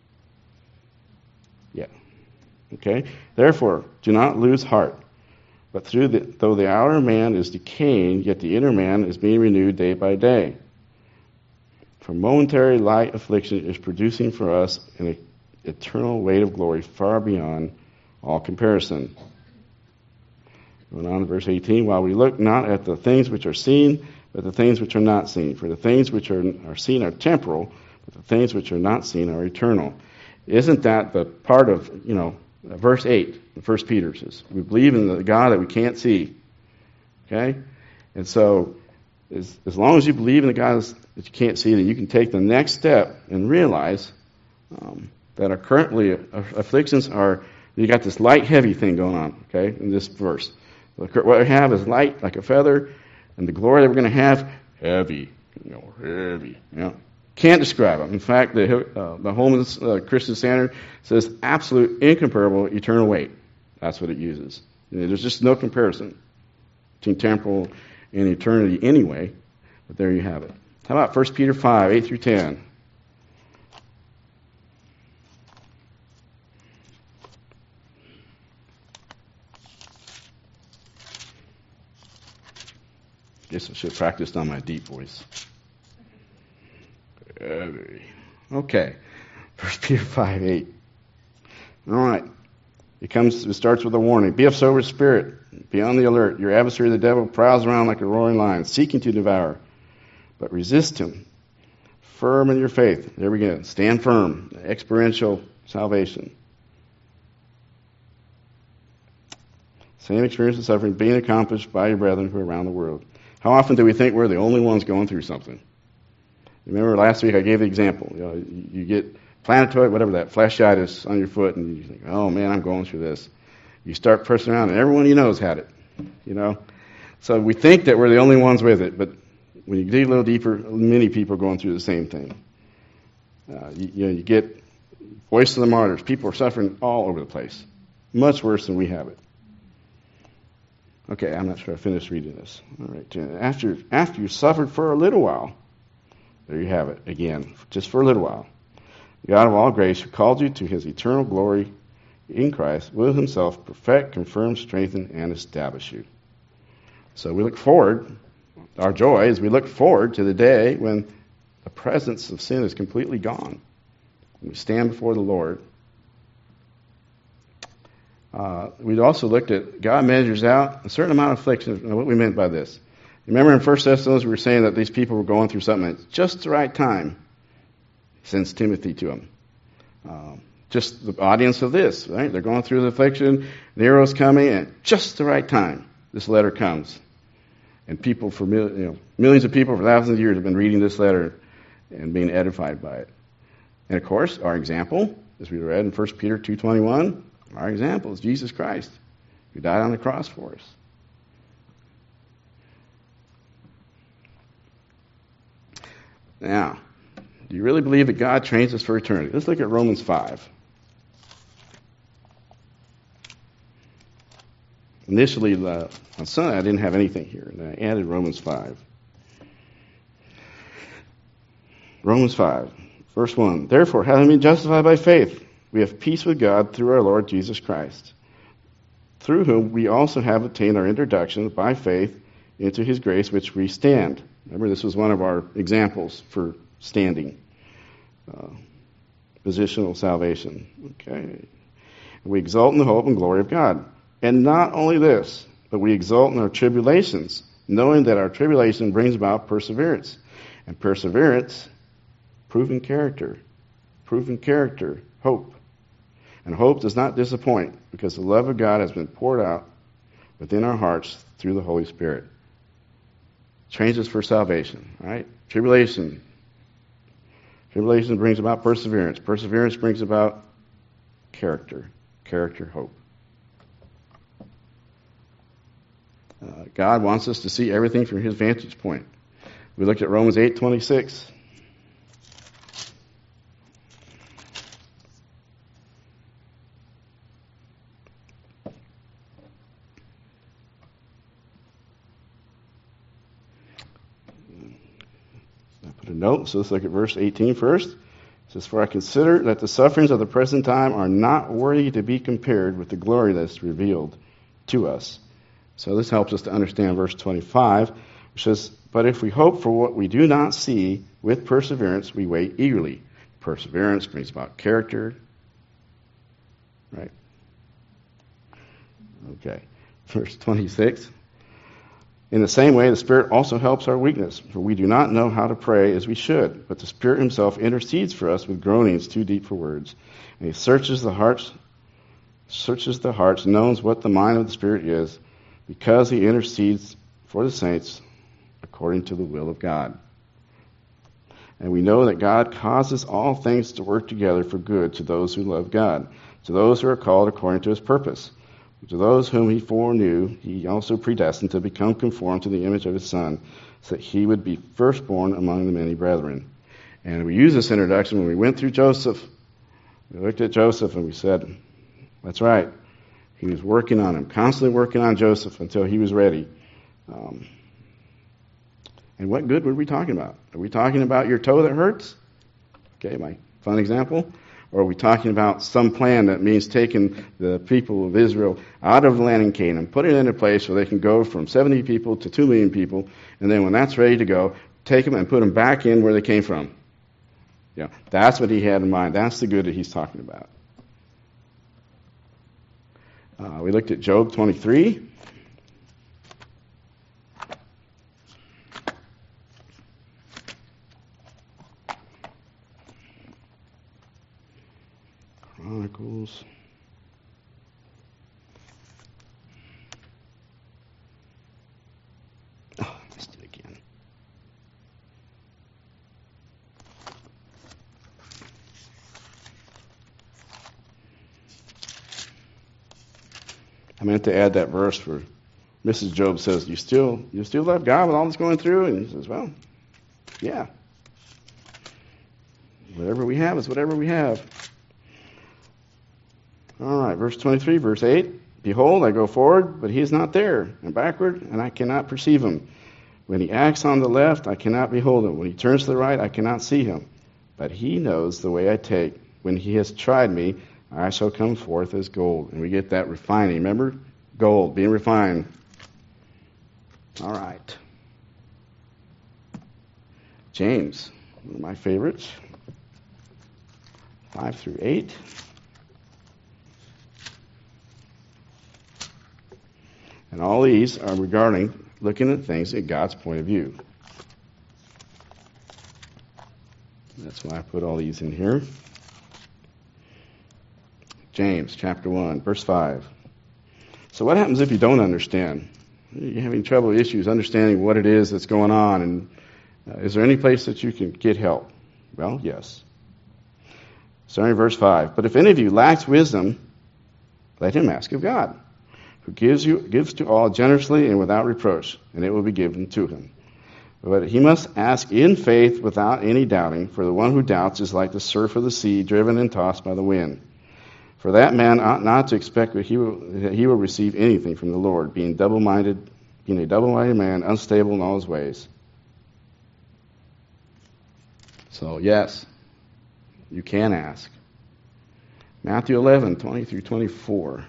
Yeah. Okay. Therefore, do not lose heart. But through the, though the outer man is decaying, yet the inner man is being renewed day by day. For momentary light affliction is producing for us an eternal weight of glory far beyond all comparison. Going on to verse eighteen, while we look not at the things which are seen, but the things which are not seen. For the things which are, are seen are temporal, but the things which are not seen are eternal. Isn't that the part of, you know, verse eight, First Peter says, we believe in the God that we can't see. Okay? And so, as, as long as you believe in the God that you can't see, then you can take the next step and realize um, that our currently uh, afflictions are, you got this light, heavy thing going on, okay, in this verse. What we have is light like a feather, and the glory that we're going to have, heavy, you know, heavy, you know. Can't describe them. In fact, the uh, the Holman's uh, Christian Standard says absolute, incomparable, eternal weight. That's what it uses. You know, there's just no comparison between temporal and eternity anyway, but there you have it. How about First Peter five, eight through ten? Guess I should have practiced on my deep voice. Okay. First Peter five, eight. All right. It comes. It starts with a warning. Be of sober spirit. Be on the alert. Your adversary, the devil, prowls around like a roaring lion, seeking to devour. But resist him. Firm in your faith. There we go. Stand firm. Experiential salvation. Same experience of suffering being accomplished by your brethren who are around the world. How often do we think we're the only ones going through something? Remember last week I gave the example. You know, you get planetoid, whatever that, fasciitis on your foot, and you think, oh man, I'm going through this. You start pressing around, and everyone you know has had it. You know, so we think that we're the only ones with it, but when you dig a little deeper, many people are going through the same thing. Uh, you, you know, you get Voice of the Martyrs. People are suffering all over the place, much worse than we have it. Okay, I'm not sure I finished reading this. All right, after after you suffered for a little while, there you have it again, just for a little while. God of all grace, who called you to His eternal glory in Christ, will Himself perfect, confirm, strengthen, and establish you. So we look forward. Our joy is we look forward to the day when the presence of sin is completely gone. When we stand before the Lord. Uh, we also looked at God measures out a certain amount of affliction, and what we meant by this. Remember in First Thessalonians we were saying that these people were going through something at just the right time. He sends Timothy to them. Um, just the audience of this, right? They're going through the affliction, Nero's coming, and just the right time this letter comes. And people for you know, millions of people for thousands of years have been reading this letter and being edified by it. And of course, our example, as we read in First Peter two twenty-one, our example is Jesus Christ, who died on the cross for us. Now, do you really believe that God trains us for eternity? Let's look at Romans five. Initially, uh, on Sunday, I didn't have anything here, and I added Romans five. Romans five, verse one. Therefore, having been justified by faith, we have peace with God through our Lord Jesus Christ, through whom we also have obtained our introduction by faith into His grace, which we stand. Remember, this was one of our examples for standing. Uh, positional salvation. Okay. We exult in the hope and glory of God. And not only this, but we exult in our tribulations, knowing that our tribulation brings about perseverance. And perseverance, proven character. Proven character, hope. And hope does not disappoint, because the love of God has been poured out within our hearts through the Holy Spirit. Trains us for salvation, right? Tribulation. Tribulation brings about perseverance. Perseverance brings about character. Character, hope. Uh, God wants us to see everything from His vantage point. We looked at Romans eight twenty-six. I put a note, so let's look at verse eighteen first. It says, "For I consider that the sufferings of the present time are not worthy to be compared with the glory that is revealed to us." So this helps us to understand verse twenty-five, which says, "But if we hope for what we do not see, with perseverance we wait eagerly." Perseverance brings about character. Right? Okay. Verse twenty-six. "In the same way, the Spirit also helps our weakness, for we do not know how to pray as we should, but the Spirit Himself intercedes for us with groanings too deep for words. And He searches the hearts, searches the hearts, knows what the mind of the Spirit is, because He intercedes for the saints according to the will of God. And we know that God causes all things to work together for good to those who love God, to those who are called according to His purpose. To those whom He foreknew, He also predestined to become conformed to the image of His Son, so that He would be firstborn among the many brethren." And we used this introduction when we went through Joseph. We looked at Joseph and we said, that's right. He was working on him, constantly working on Joseph until he was ready. Um, and what good were we talking about? Are we talking about your toe that hurts? Okay, my fun example. Or are we talking about some plan that means taking the people of Israel out of the land in Canaan, putting it in a place where they can go from seventy people to two million people, and then when that's ready to go, take them and put them back in where they came from? You know, that's what he had in mind. That's the good that he's talking about. Uh, we looked at Job twenty-three. Chronicles. Oh, I missed it again. I meant to add that verse where Missus Job says, "You still, you still love God with all that's going through?" And he says, "Well, yeah. Whatever we have is whatever we have." All right, verse twenty-three, verse eight. "Behold, I go forward, but he is not there, and backward, and I cannot perceive him. When he acts on the left, I cannot behold him. When he turns to the right, I cannot see him. But he knows the way I take. When he has tried me, I shall come forth as gold." And we get that refining. Remember? Gold, being refined. All right. James, one of my favorites. Five through eight. And all these are regarding looking at things at God's point of view. That's why I put all these in here. James chapter one, verse five. So what happens if you don't understand? You're having trouble, issues, understanding what it is that's going on, and uh, is there any place that you can get help? Well, yes. Starting verse five. "But if any of you lacks wisdom, let him ask of God, who gives you gives to all generously and without reproach, and it will be given to him. But he must ask in faith without any doubting, for the one who doubts is like the surf of the sea, driven and tossed by the wind. For that man ought not to expect that he will, that he will receive anything from the Lord, being double-minded, being a double-minded man, unstable in all his ways." So, yes, you can ask. Matthew eleven, twenty through twenty-four.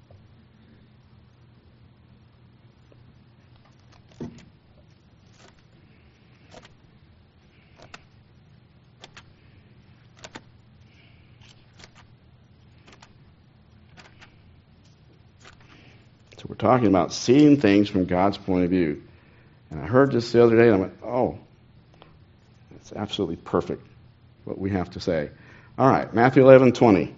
So we're talking about seeing things from God's point of view. And I heard this the other day, and I went, oh, that's absolutely perfect, what we have to say. All right, Matthew eleven, twenty.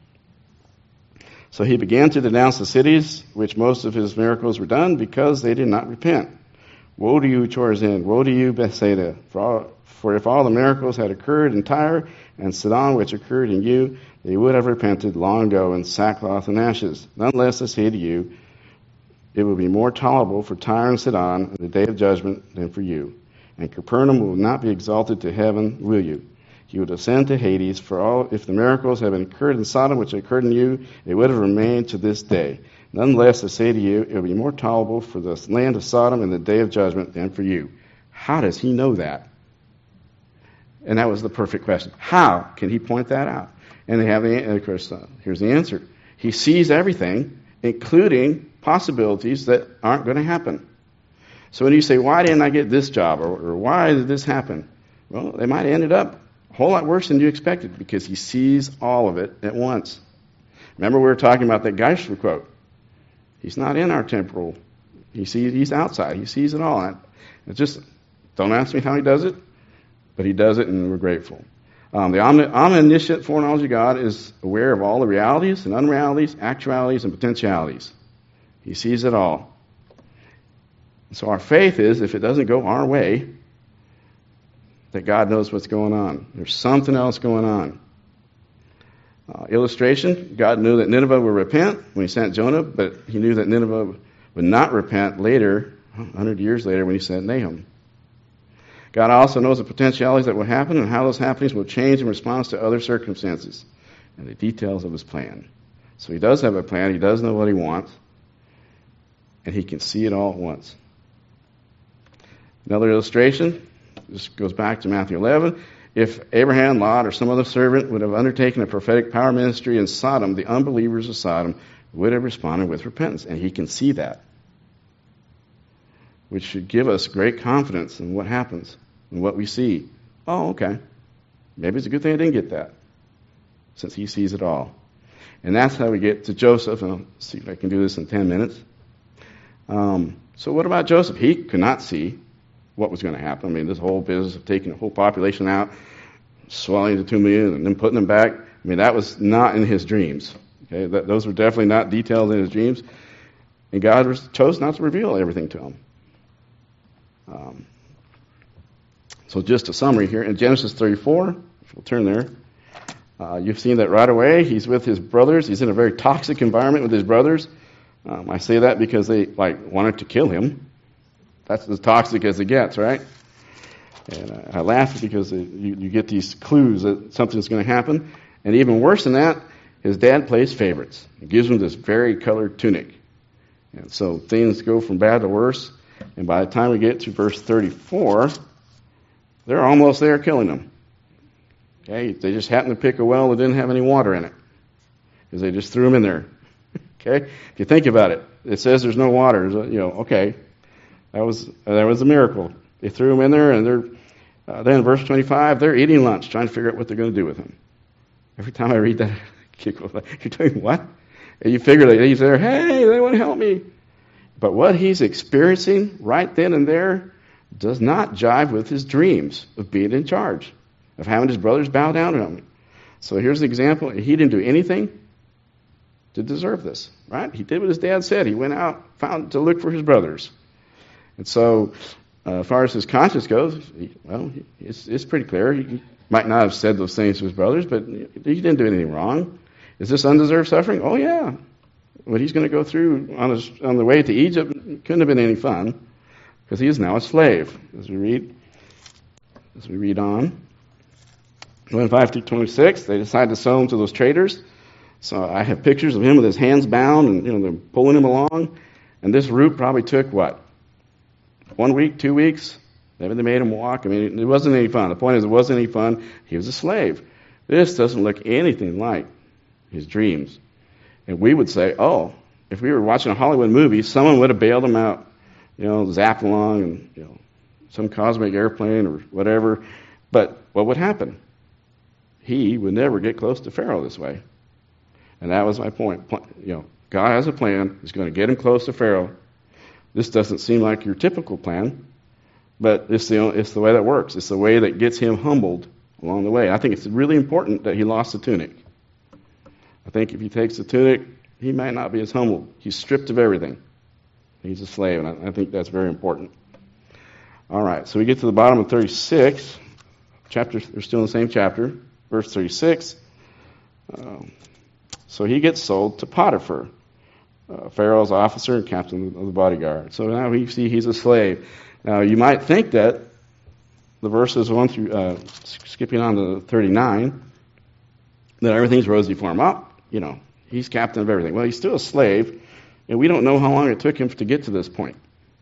"So he began to denounce the cities which most of his miracles were done, because they did not repent. Woe to you, Chorazin! Woe to you, Bethsaida! For, all, for if all the miracles had occurred in Tyre and Sidon which occurred in you, they would have repented long ago in sackcloth and ashes. Nonetheless, I say to you, it will be more tolerable for Tyre and Sidon in the day of judgment than for you. And Capernaum will not be exalted to heaven, will you? He will descend to Hades. For all, if the miracles have been occurred in Sodom which occurred in you, they would have remained to this day. Nonetheless, I say to you, it will be more tolerable for the land of Sodom in the day of judgment than for you." How does he know that? And that was the perfect question. How can he point that out? And they have the, of course, uh, here's the answer. He sees everything, including possibilities that aren't going to happen. So when you say, why didn't I get this job? Or, or why did this happen? Well, they might have ended up a whole lot worse than you expected, because he sees all of it at once. Remember, we were talking about that Geisler quote. He's not in our temporal. He sees, he's outside. He sees it all. It's just, don't ask me how he does it, but he does it, and we're grateful. Um, the omniscient foreknowledge of God is aware of all the realities and unrealities, actualities and potentialities. He sees it all. So our faith is, if it doesn't go our way, that God knows what's going on. There's something else going on. Uh, illustration, God knew that Nineveh would repent when he sent Jonah, but he knew that Nineveh would not repent later, one hundred years later, when he sent Nahum. God also knows the potentialities that will happen and how those happenings will change in response to other circumstances and the details of his plan. So he does have a plan. He does know what he wants, and he can see it all at once. Another illustration, this goes back to Matthew eleven. If Abraham, Lot, or some other servant would have undertaken a prophetic power ministry in Sodom, the unbelievers of Sodom would have responded with repentance, and he can see that, which should give us great confidence in what happens and what we see. Oh, okay. Maybe it's a good thing I didn't get that, since he sees it all. And that's how we get to Joseph, and I'll see if I can do this in ten minutes. Um, so what about Joseph? He could not see what was going to happen. I mean, this whole business of taking the whole population out, swelling to two million, and then putting them back, I mean, that was not in his dreams. Okay, that, those were definitely not detailed in his dreams. And God was, chose not to reveal everything to him. Um, so just a summary here. In Genesis thirty-four, if we'll turn there, uh, you've seen that right away. He's with his brothers. He's in a very toxic environment with his brothers. Um, I say that because they like wanted to kill him. That's as toxic as it gets, right? And I, I laugh because it, you, you get these clues that something's going to happen. And even worse than that, his dad plays favorites. He gives him this vari-colored tunic. And so things go from bad to worse. And by the time we get to verse thirty-four, they're almost there killing him. Okay, they just happened to pick a well that didn't have any water in it, because they just threw him in there. Okay, if you think about it, it says there's no water. You know, okay, that was that was a miracle. They threw him in there, and they're uh, then in verse twenty-five, they're eating lunch, trying to figure out what they're going to do with him. Every time I read that, I keep going, you're doing what? And you figure that he's there. Hey, they want to help me. But what he's experiencing right then and there does not jive with his dreams of being in charge, of having his brothers bow down to him. So here's the example. He didn't do anything to deserve this, right? He did what his dad said. He went out, found to look for his brothers. And so uh, as far as his conscience goes, he, well, it's, it's pretty clear. He might not have said those things to his brothers, but he didn't do anything wrong. Is this undeserved suffering? Oh, yeah. What he's going to go through on his on the way to Egypt couldn't have been any fun, because he is now a slave. As we read, as we read on, twenty-five through twenty-six, they decide to sell him to those traders. So I have pictures of him with his hands bound, and you know they're pulling him along. And this route probably took what, one week, two weeks? Maybe they made him walk. I mean, it wasn't any fun. The point is, it wasn't any fun. He was a slave. This doesn't look anything like his dreams. And we would say, oh, if we were watching a Hollywood movie, someone would have bailed him out, you know, zapped along, and you know, some cosmic airplane or whatever. But what would happen? He would never get close to Pharaoh this way. And that was my point. You know, God has a plan. He's going to get him close to Pharaoh. This doesn't seem like your typical plan, but it's the it's the way that works. It's the way that gets him humbled along the way. I think it's really important that he lost the tunic. I think if he takes the tunic, he might not be as humble. He's stripped of everything. He's a slave, and I, I think that's very important. All right, so we get to the bottom of thirty-six. Chapter, we're still in the same chapter, verse thirty-six. Um, so he gets sold to Potiphar, uh, Pharaoh's officer and captain of the bodyguard. So now we see he's a slave. Now you might think that the verses one through, uh, skipping on to thirty-nine, that everything's rosy for him. Oh, you know, he's captain of everything. Well, he's still a slave, and we don't know how long it took him to get to this point.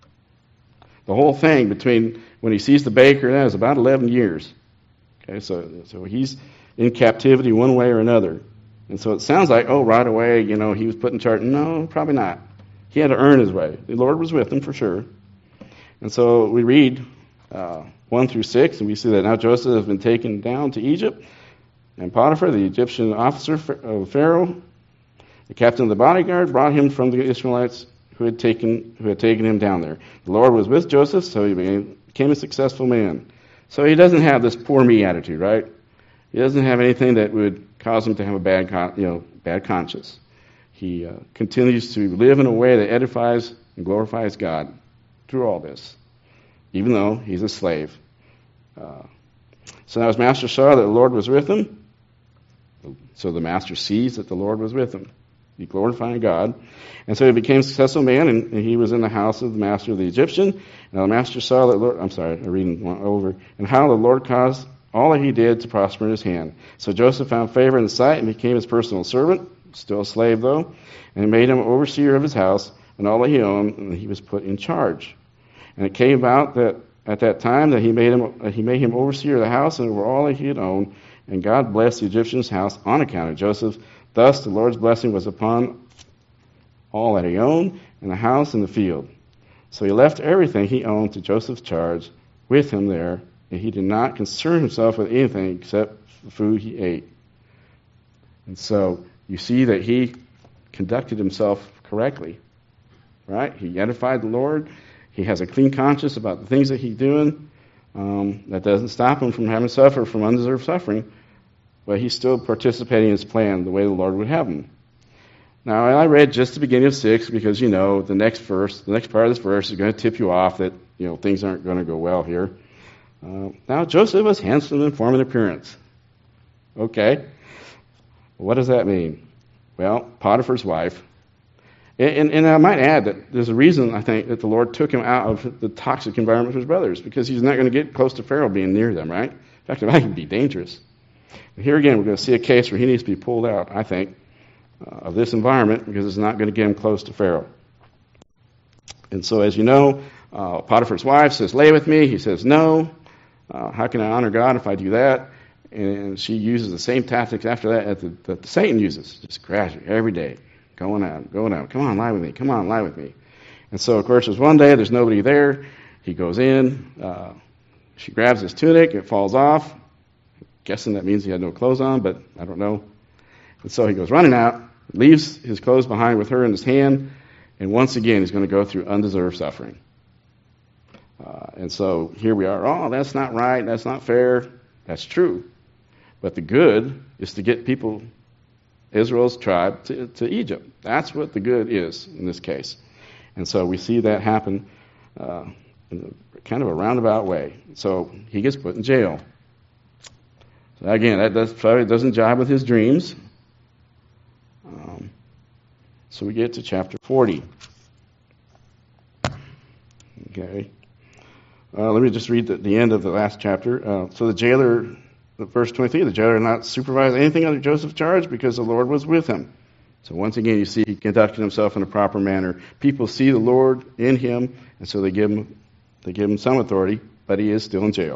The whole thing between when he sees the baker and that is about eleven years. Okay, so so he's in captivity one way or another. And so it sounds like, oh, right away, you know, he was put in charge. No, probably not. He had to earn his way. The Lord was with him for sure. And so we read uh, one through six, and we see that now Joseph has been taken down to Egypt, and Potiphar, the Egyptian officer of Pharaoh, the captain of the bodyguard, brought him from the Ishmaelites who had taken who had taken him down there. The Lord was with Joseph, so he became a successful man. So he doesn't have this poor me attitude, right? He doesn't have anything that would cause him to have a bad, con- you know, bad conscience. He uh, continues to live in a way that edifies and glorifies God through all this, even though he's a slave. Uh, so now his master saw that the Lord was with him. So the master sees that the Lord was with him. He glorified God. And so he became a successful man, and, and he was in the house of the master of the Egyptian. Now the master saw that Lord, I'm sorry, I'm reading one over, and how the Lord caused all that he did to prosper in his hand. So Joseph found favor in the sight and became his personal servant, still a slave though, and he made him overseer of his house and all that he owned, and he was put in charge. And it came about that at that time that he made him uh, he made him overseer of the house and over all that he had owned, and God blessed the Egyptian's house on account of Joseph. Thus the Lord's blessing was upon all that he owned, and the house and the field. So he left everything he owned to Joseph's charge with him there, and he did not concern himself with anything except the food he ate. And so you see that he conducted himself correctly, right? He edified the Lord. He has a clean conscience about the things that he's doing. Um, that doesn't stop him from having to suffer from undeserved suffering, but he's still participating in his plan the way the Lord would have him. Now, I read just the beginning of six because, you know, the next verse, the next part of this verse is going to tip you off that, you know, things aren't going to go well here. Uh, now, Joseph was handsome in form and appearance. Okay. What does that mean? Well, Potiphar's wife, And, and I might add that there's a reason, I think, that the Lord took him out of the toxic environment of his brothers, because he's not going to get close to Pharaoh being near them, right? In fact, it might be dangerous. And here again, we're going to see a case where he needs to be pulled out, I think, uh, of this environment, because it's not going to get him close to Pharaoh. And so, as you know, uh, Potiphar's wife says, lay with me. He says, no. Uh, how can I honor God if I do that? And she uses the same tactics after that that, that Satan uses, just gradually, every day. Going out, going out. Come on, lie with me. Come on, lie with me. And so, of course, there's one day, there's nobody there. He goes in. Uh, she grabs his tunic. It falls off. Guessing that means he had no clothes on, but I don't know. And so he goes running out, leaves his clothes behind with her in his hand, and once again, he's going to go through undeserved suffering. Uh, and so here we are. Oh, that's not right. That's not fair. That's true. But the good is to get people, Israel's tribe, to, to Egypt. That's what the good is in this case. And so we see that happen uh, in a, kind of a roundabout way. So he gets put in jail. So again, that does, probably doesn't jive with his dreams. Um, so we get to chapter forty. Okay. Uh, let me just read the, the end of the last chapter. Uh, so the jailer... Verse twenty-three, the jailer did not supervise anything under Joseph's charge because the Lord was with him. So once again, you see he conducted himself in a proper manner. People see the Lord in him, and so they give him they give him some authority, but he is still in jail.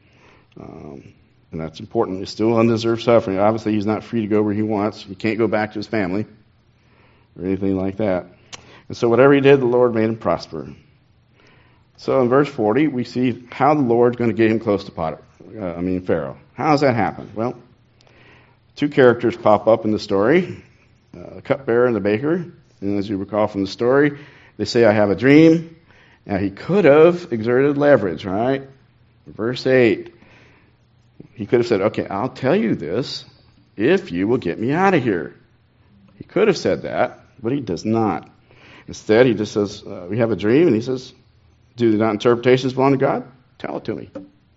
Um, and that's important. It's still undeserved suffering. Obviously, he's not free to go where he wants. He can't go back to his family or anything like that. And so whatever he did, the Lord made him prosper. So in verse forty, we see how the Lord's going to get him close to Potiphar. Uh, I mean, Pharaoh. How does that happen? Well, two characters pop up in the story, uh, the cupbearer and the baker. And as you recall from the story, they say, I have a dream. Now, he could have exerted leverage, right? Verse eight, he could have said, okay, I'll tell you this if you will get me out of here. He could have said that, but he does not. Instead, he just says, uh, we have a dream, and he says, do not interpretations belong to God? Tell it to me.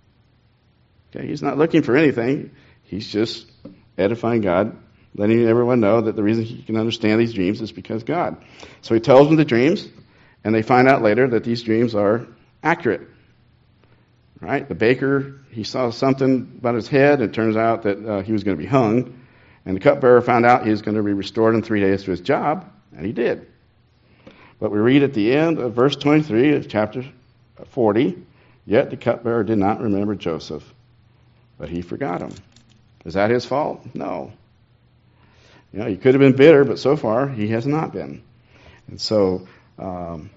Okay, he's not looking for anything. He's just edifying God, letting everyone know that the reason he can understand these dreams is because God. So he tells them the dreams, and they find out later that these dreams are accurate. Right? The baker, he saw something about his head, and it turns out that uh, he was going to be hung. And the cupbearer found out he was going to be restored in three days to his job, and he did. But we read at the end of verse twenty-three of chapter forty, yet the cupbearer did not remember Joseph, but he forgot him. Is that his fault? No. You know, he could have been bitter, but so far he has not been. And so um,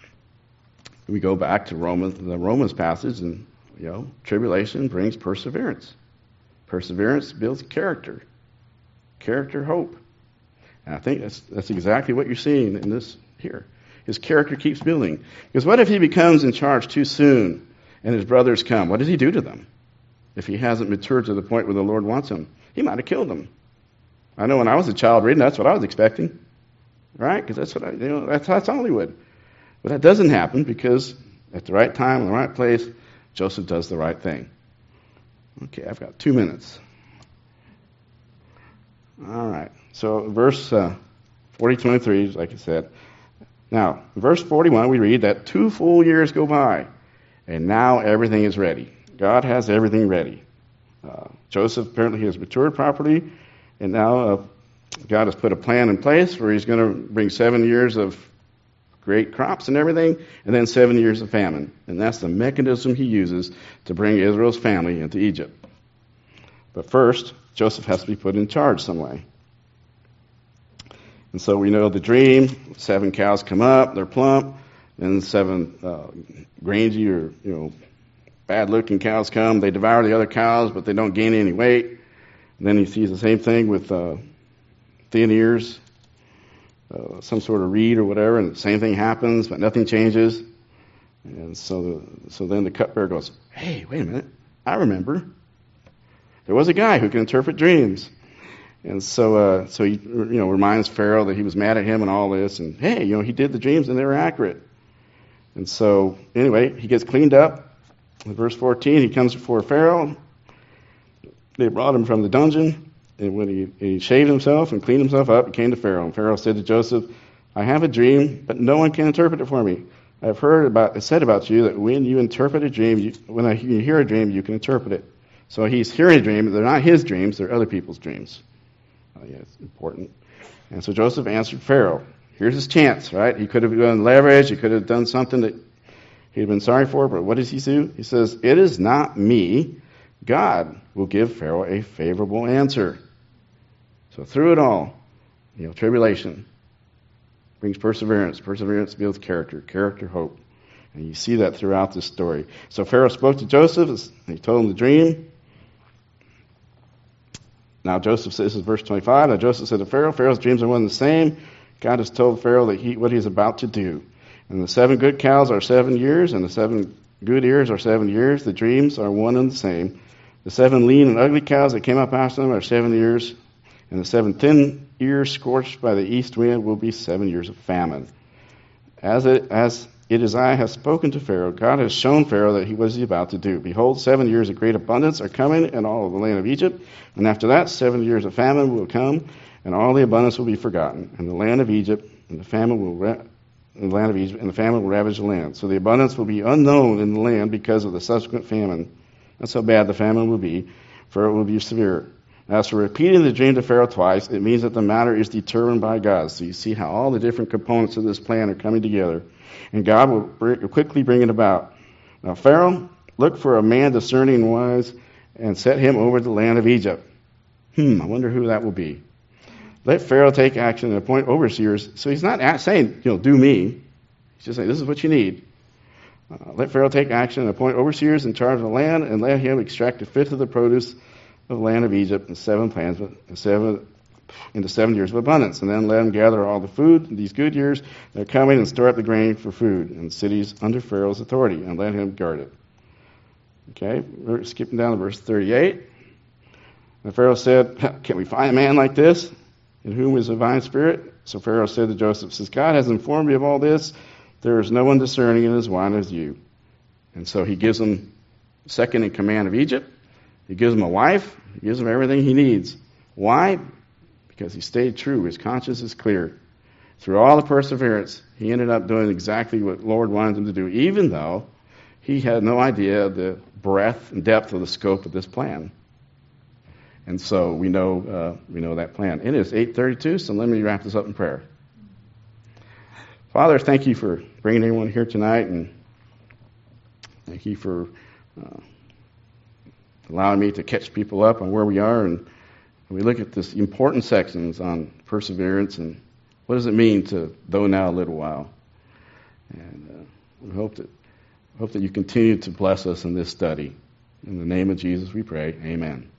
we go back to Romans, the Romans passage, and you know, tribulation brings perseverance. Perseverance builds character. Character, hope. And I think that's that's exactly what you're seeing in this here. His character keeps building. Because what if he becomes in charge too soon and his brothers come? What does he do to them? If he hasn't matured to the point where the Lord wants him, he might have killed them. I know when I was a child reading, that's what I was expecting, right? Because that's what I, you know, that's, that's Hollywood. But that doesn't happen because at the right time, in the right place, Joseph does the right thing. Okay, I've got two minutes. All right. So verse uh, forty twenty-three, like I said. Now, in verse forty-one, we read that two full years go by, and now everything is ready. God has everything ready. Uh, Joseph apparently has matured properly, and now uh, God has put a plan in place where he's going to bring seven years of great crops and everything, and then seven years of famine. And that's the mechanism he uses to bring Israel's family into Egypt. But first, Joseph has to be put in charge some way. And so we know the dream, seven cows come up, they're plump, and seven uh, grangy or, you know, bad-looking cows come. They devour the other cows, but they don't gain any weight. And then he sees the same thing with uh, thin ears, uh, some sort of reed or whatever, and the same thing happens, but nothing changes. And so, the, so then the cupbearer goes, hey, wait a minute, I remember. There was a guy who can interpret dreams. And so, uh, so he, you know, reminds Pharaoh that he was mad at him and all this, and hey, you know, he did the dreams and they were accurate. And so, anyway, he gets cleaned up. In verse fourteen, he comes before Pharaoh. They brought him from the dungeon, and when he, he shaved himself and cleaned himself up, he came to Pharaoh. And Pharaoh said to Joseph, I have a dream, but no one can interpret it for me. I've heard about it said about you that when you interpret a dream, you, when you hear a dream, you can interpret it. So he's hearing a dream. They're not his dreams. They're other people's dreams. Oh, yeah, it's important. And so Joseph answered Pharaoh. Here's his chance, right? He could have done leverage. He could have done something that he'd been sorry for. But what does he do? He says, it is not me. God will give Pharaoh a favorable answer. So through it all, you know, tribulation brings perseverance. Perseverance builds character. Character, hope. And you see that throughout this story. So Pharaoh spoke to Joseph. And he told him the dream. Now Joseph says, this is verse twenty-five. Now Joseph said to Pharaoh, Pharaoh's dreams are one and the same. God has told Pharaoh that he, what he's about to do. And the seven good cows are seven years, and the seven good ears are seven years. The dreams are one and the same. The seven lean and ugly cows that came up after them are seven years, and the seven thin ears scorched by the east wind will be seven years of famine. As it, as it is I have spoken to Pharaoh, God has shown Pharaoh that he was he about to do. Behold, seven years of great abundance are coming in all of the land of Egypt, and after that seven years of famine will come, and all the abundance will be forgotten, and the land of Egypt and the famine will ra- in the land of Egypt and the famine will ravage the land. So the abundance will be unknown in the land because of the subsequent famine. That's how bad the famine will be, for it will be severe. As for repeating the dream to Pharaoh twice, it means that the matter is determined by God. So you see how all the different components of this plan are coming together, and God will bring, quickly bring it about. Now Pharaoh, look for a man discerning and wise, and set him over the land of Egypt. Hmm, I wonder who that will be. Let Pharaoh take action and appoint overseers. So he's not saying, you know, do me. He's just saying, this is what you need. Uh, let Pharaoh take action and appoint overseers in charge of the land, and let him extract a fifth of the produce of the land of Egypt in seven plans, seven, into seven years of abundance. And then let him gather all the food in these good years that are coming and store up the grain for food in cities under Pharaoh's authority, and let him guard it. Okay, we're skipping down to verse thirty-eight. And Pharaoh said, can we find a man like this, in whom is a divine spirit? So Pharaoh said to Joseph, since God has informed me of all this, there is no one discerning in as wise as you. And so he gives him second in command of Egypt. He gives him a wife. He gives him everything he needs. Why? Because he stayed true. His conscience is clear. Through all the perseverance, he ended up doing exactly what the Lord wanted him to do, even though he had no idea the breadth and depth of the scope of this plan. And so we know uh, we know that plan. It is eight thirty-two, so let me wrap this up in prayer. Father, thank you for bringing everyone here tonight, and thank you for uh, allowing me to catch people up on where we are. And we look at this important sections on perseverance and what does it mean to though now a little while. And uh, we hope that hope that you continue to bless us in this study. In the name of Jesus we pray, amen.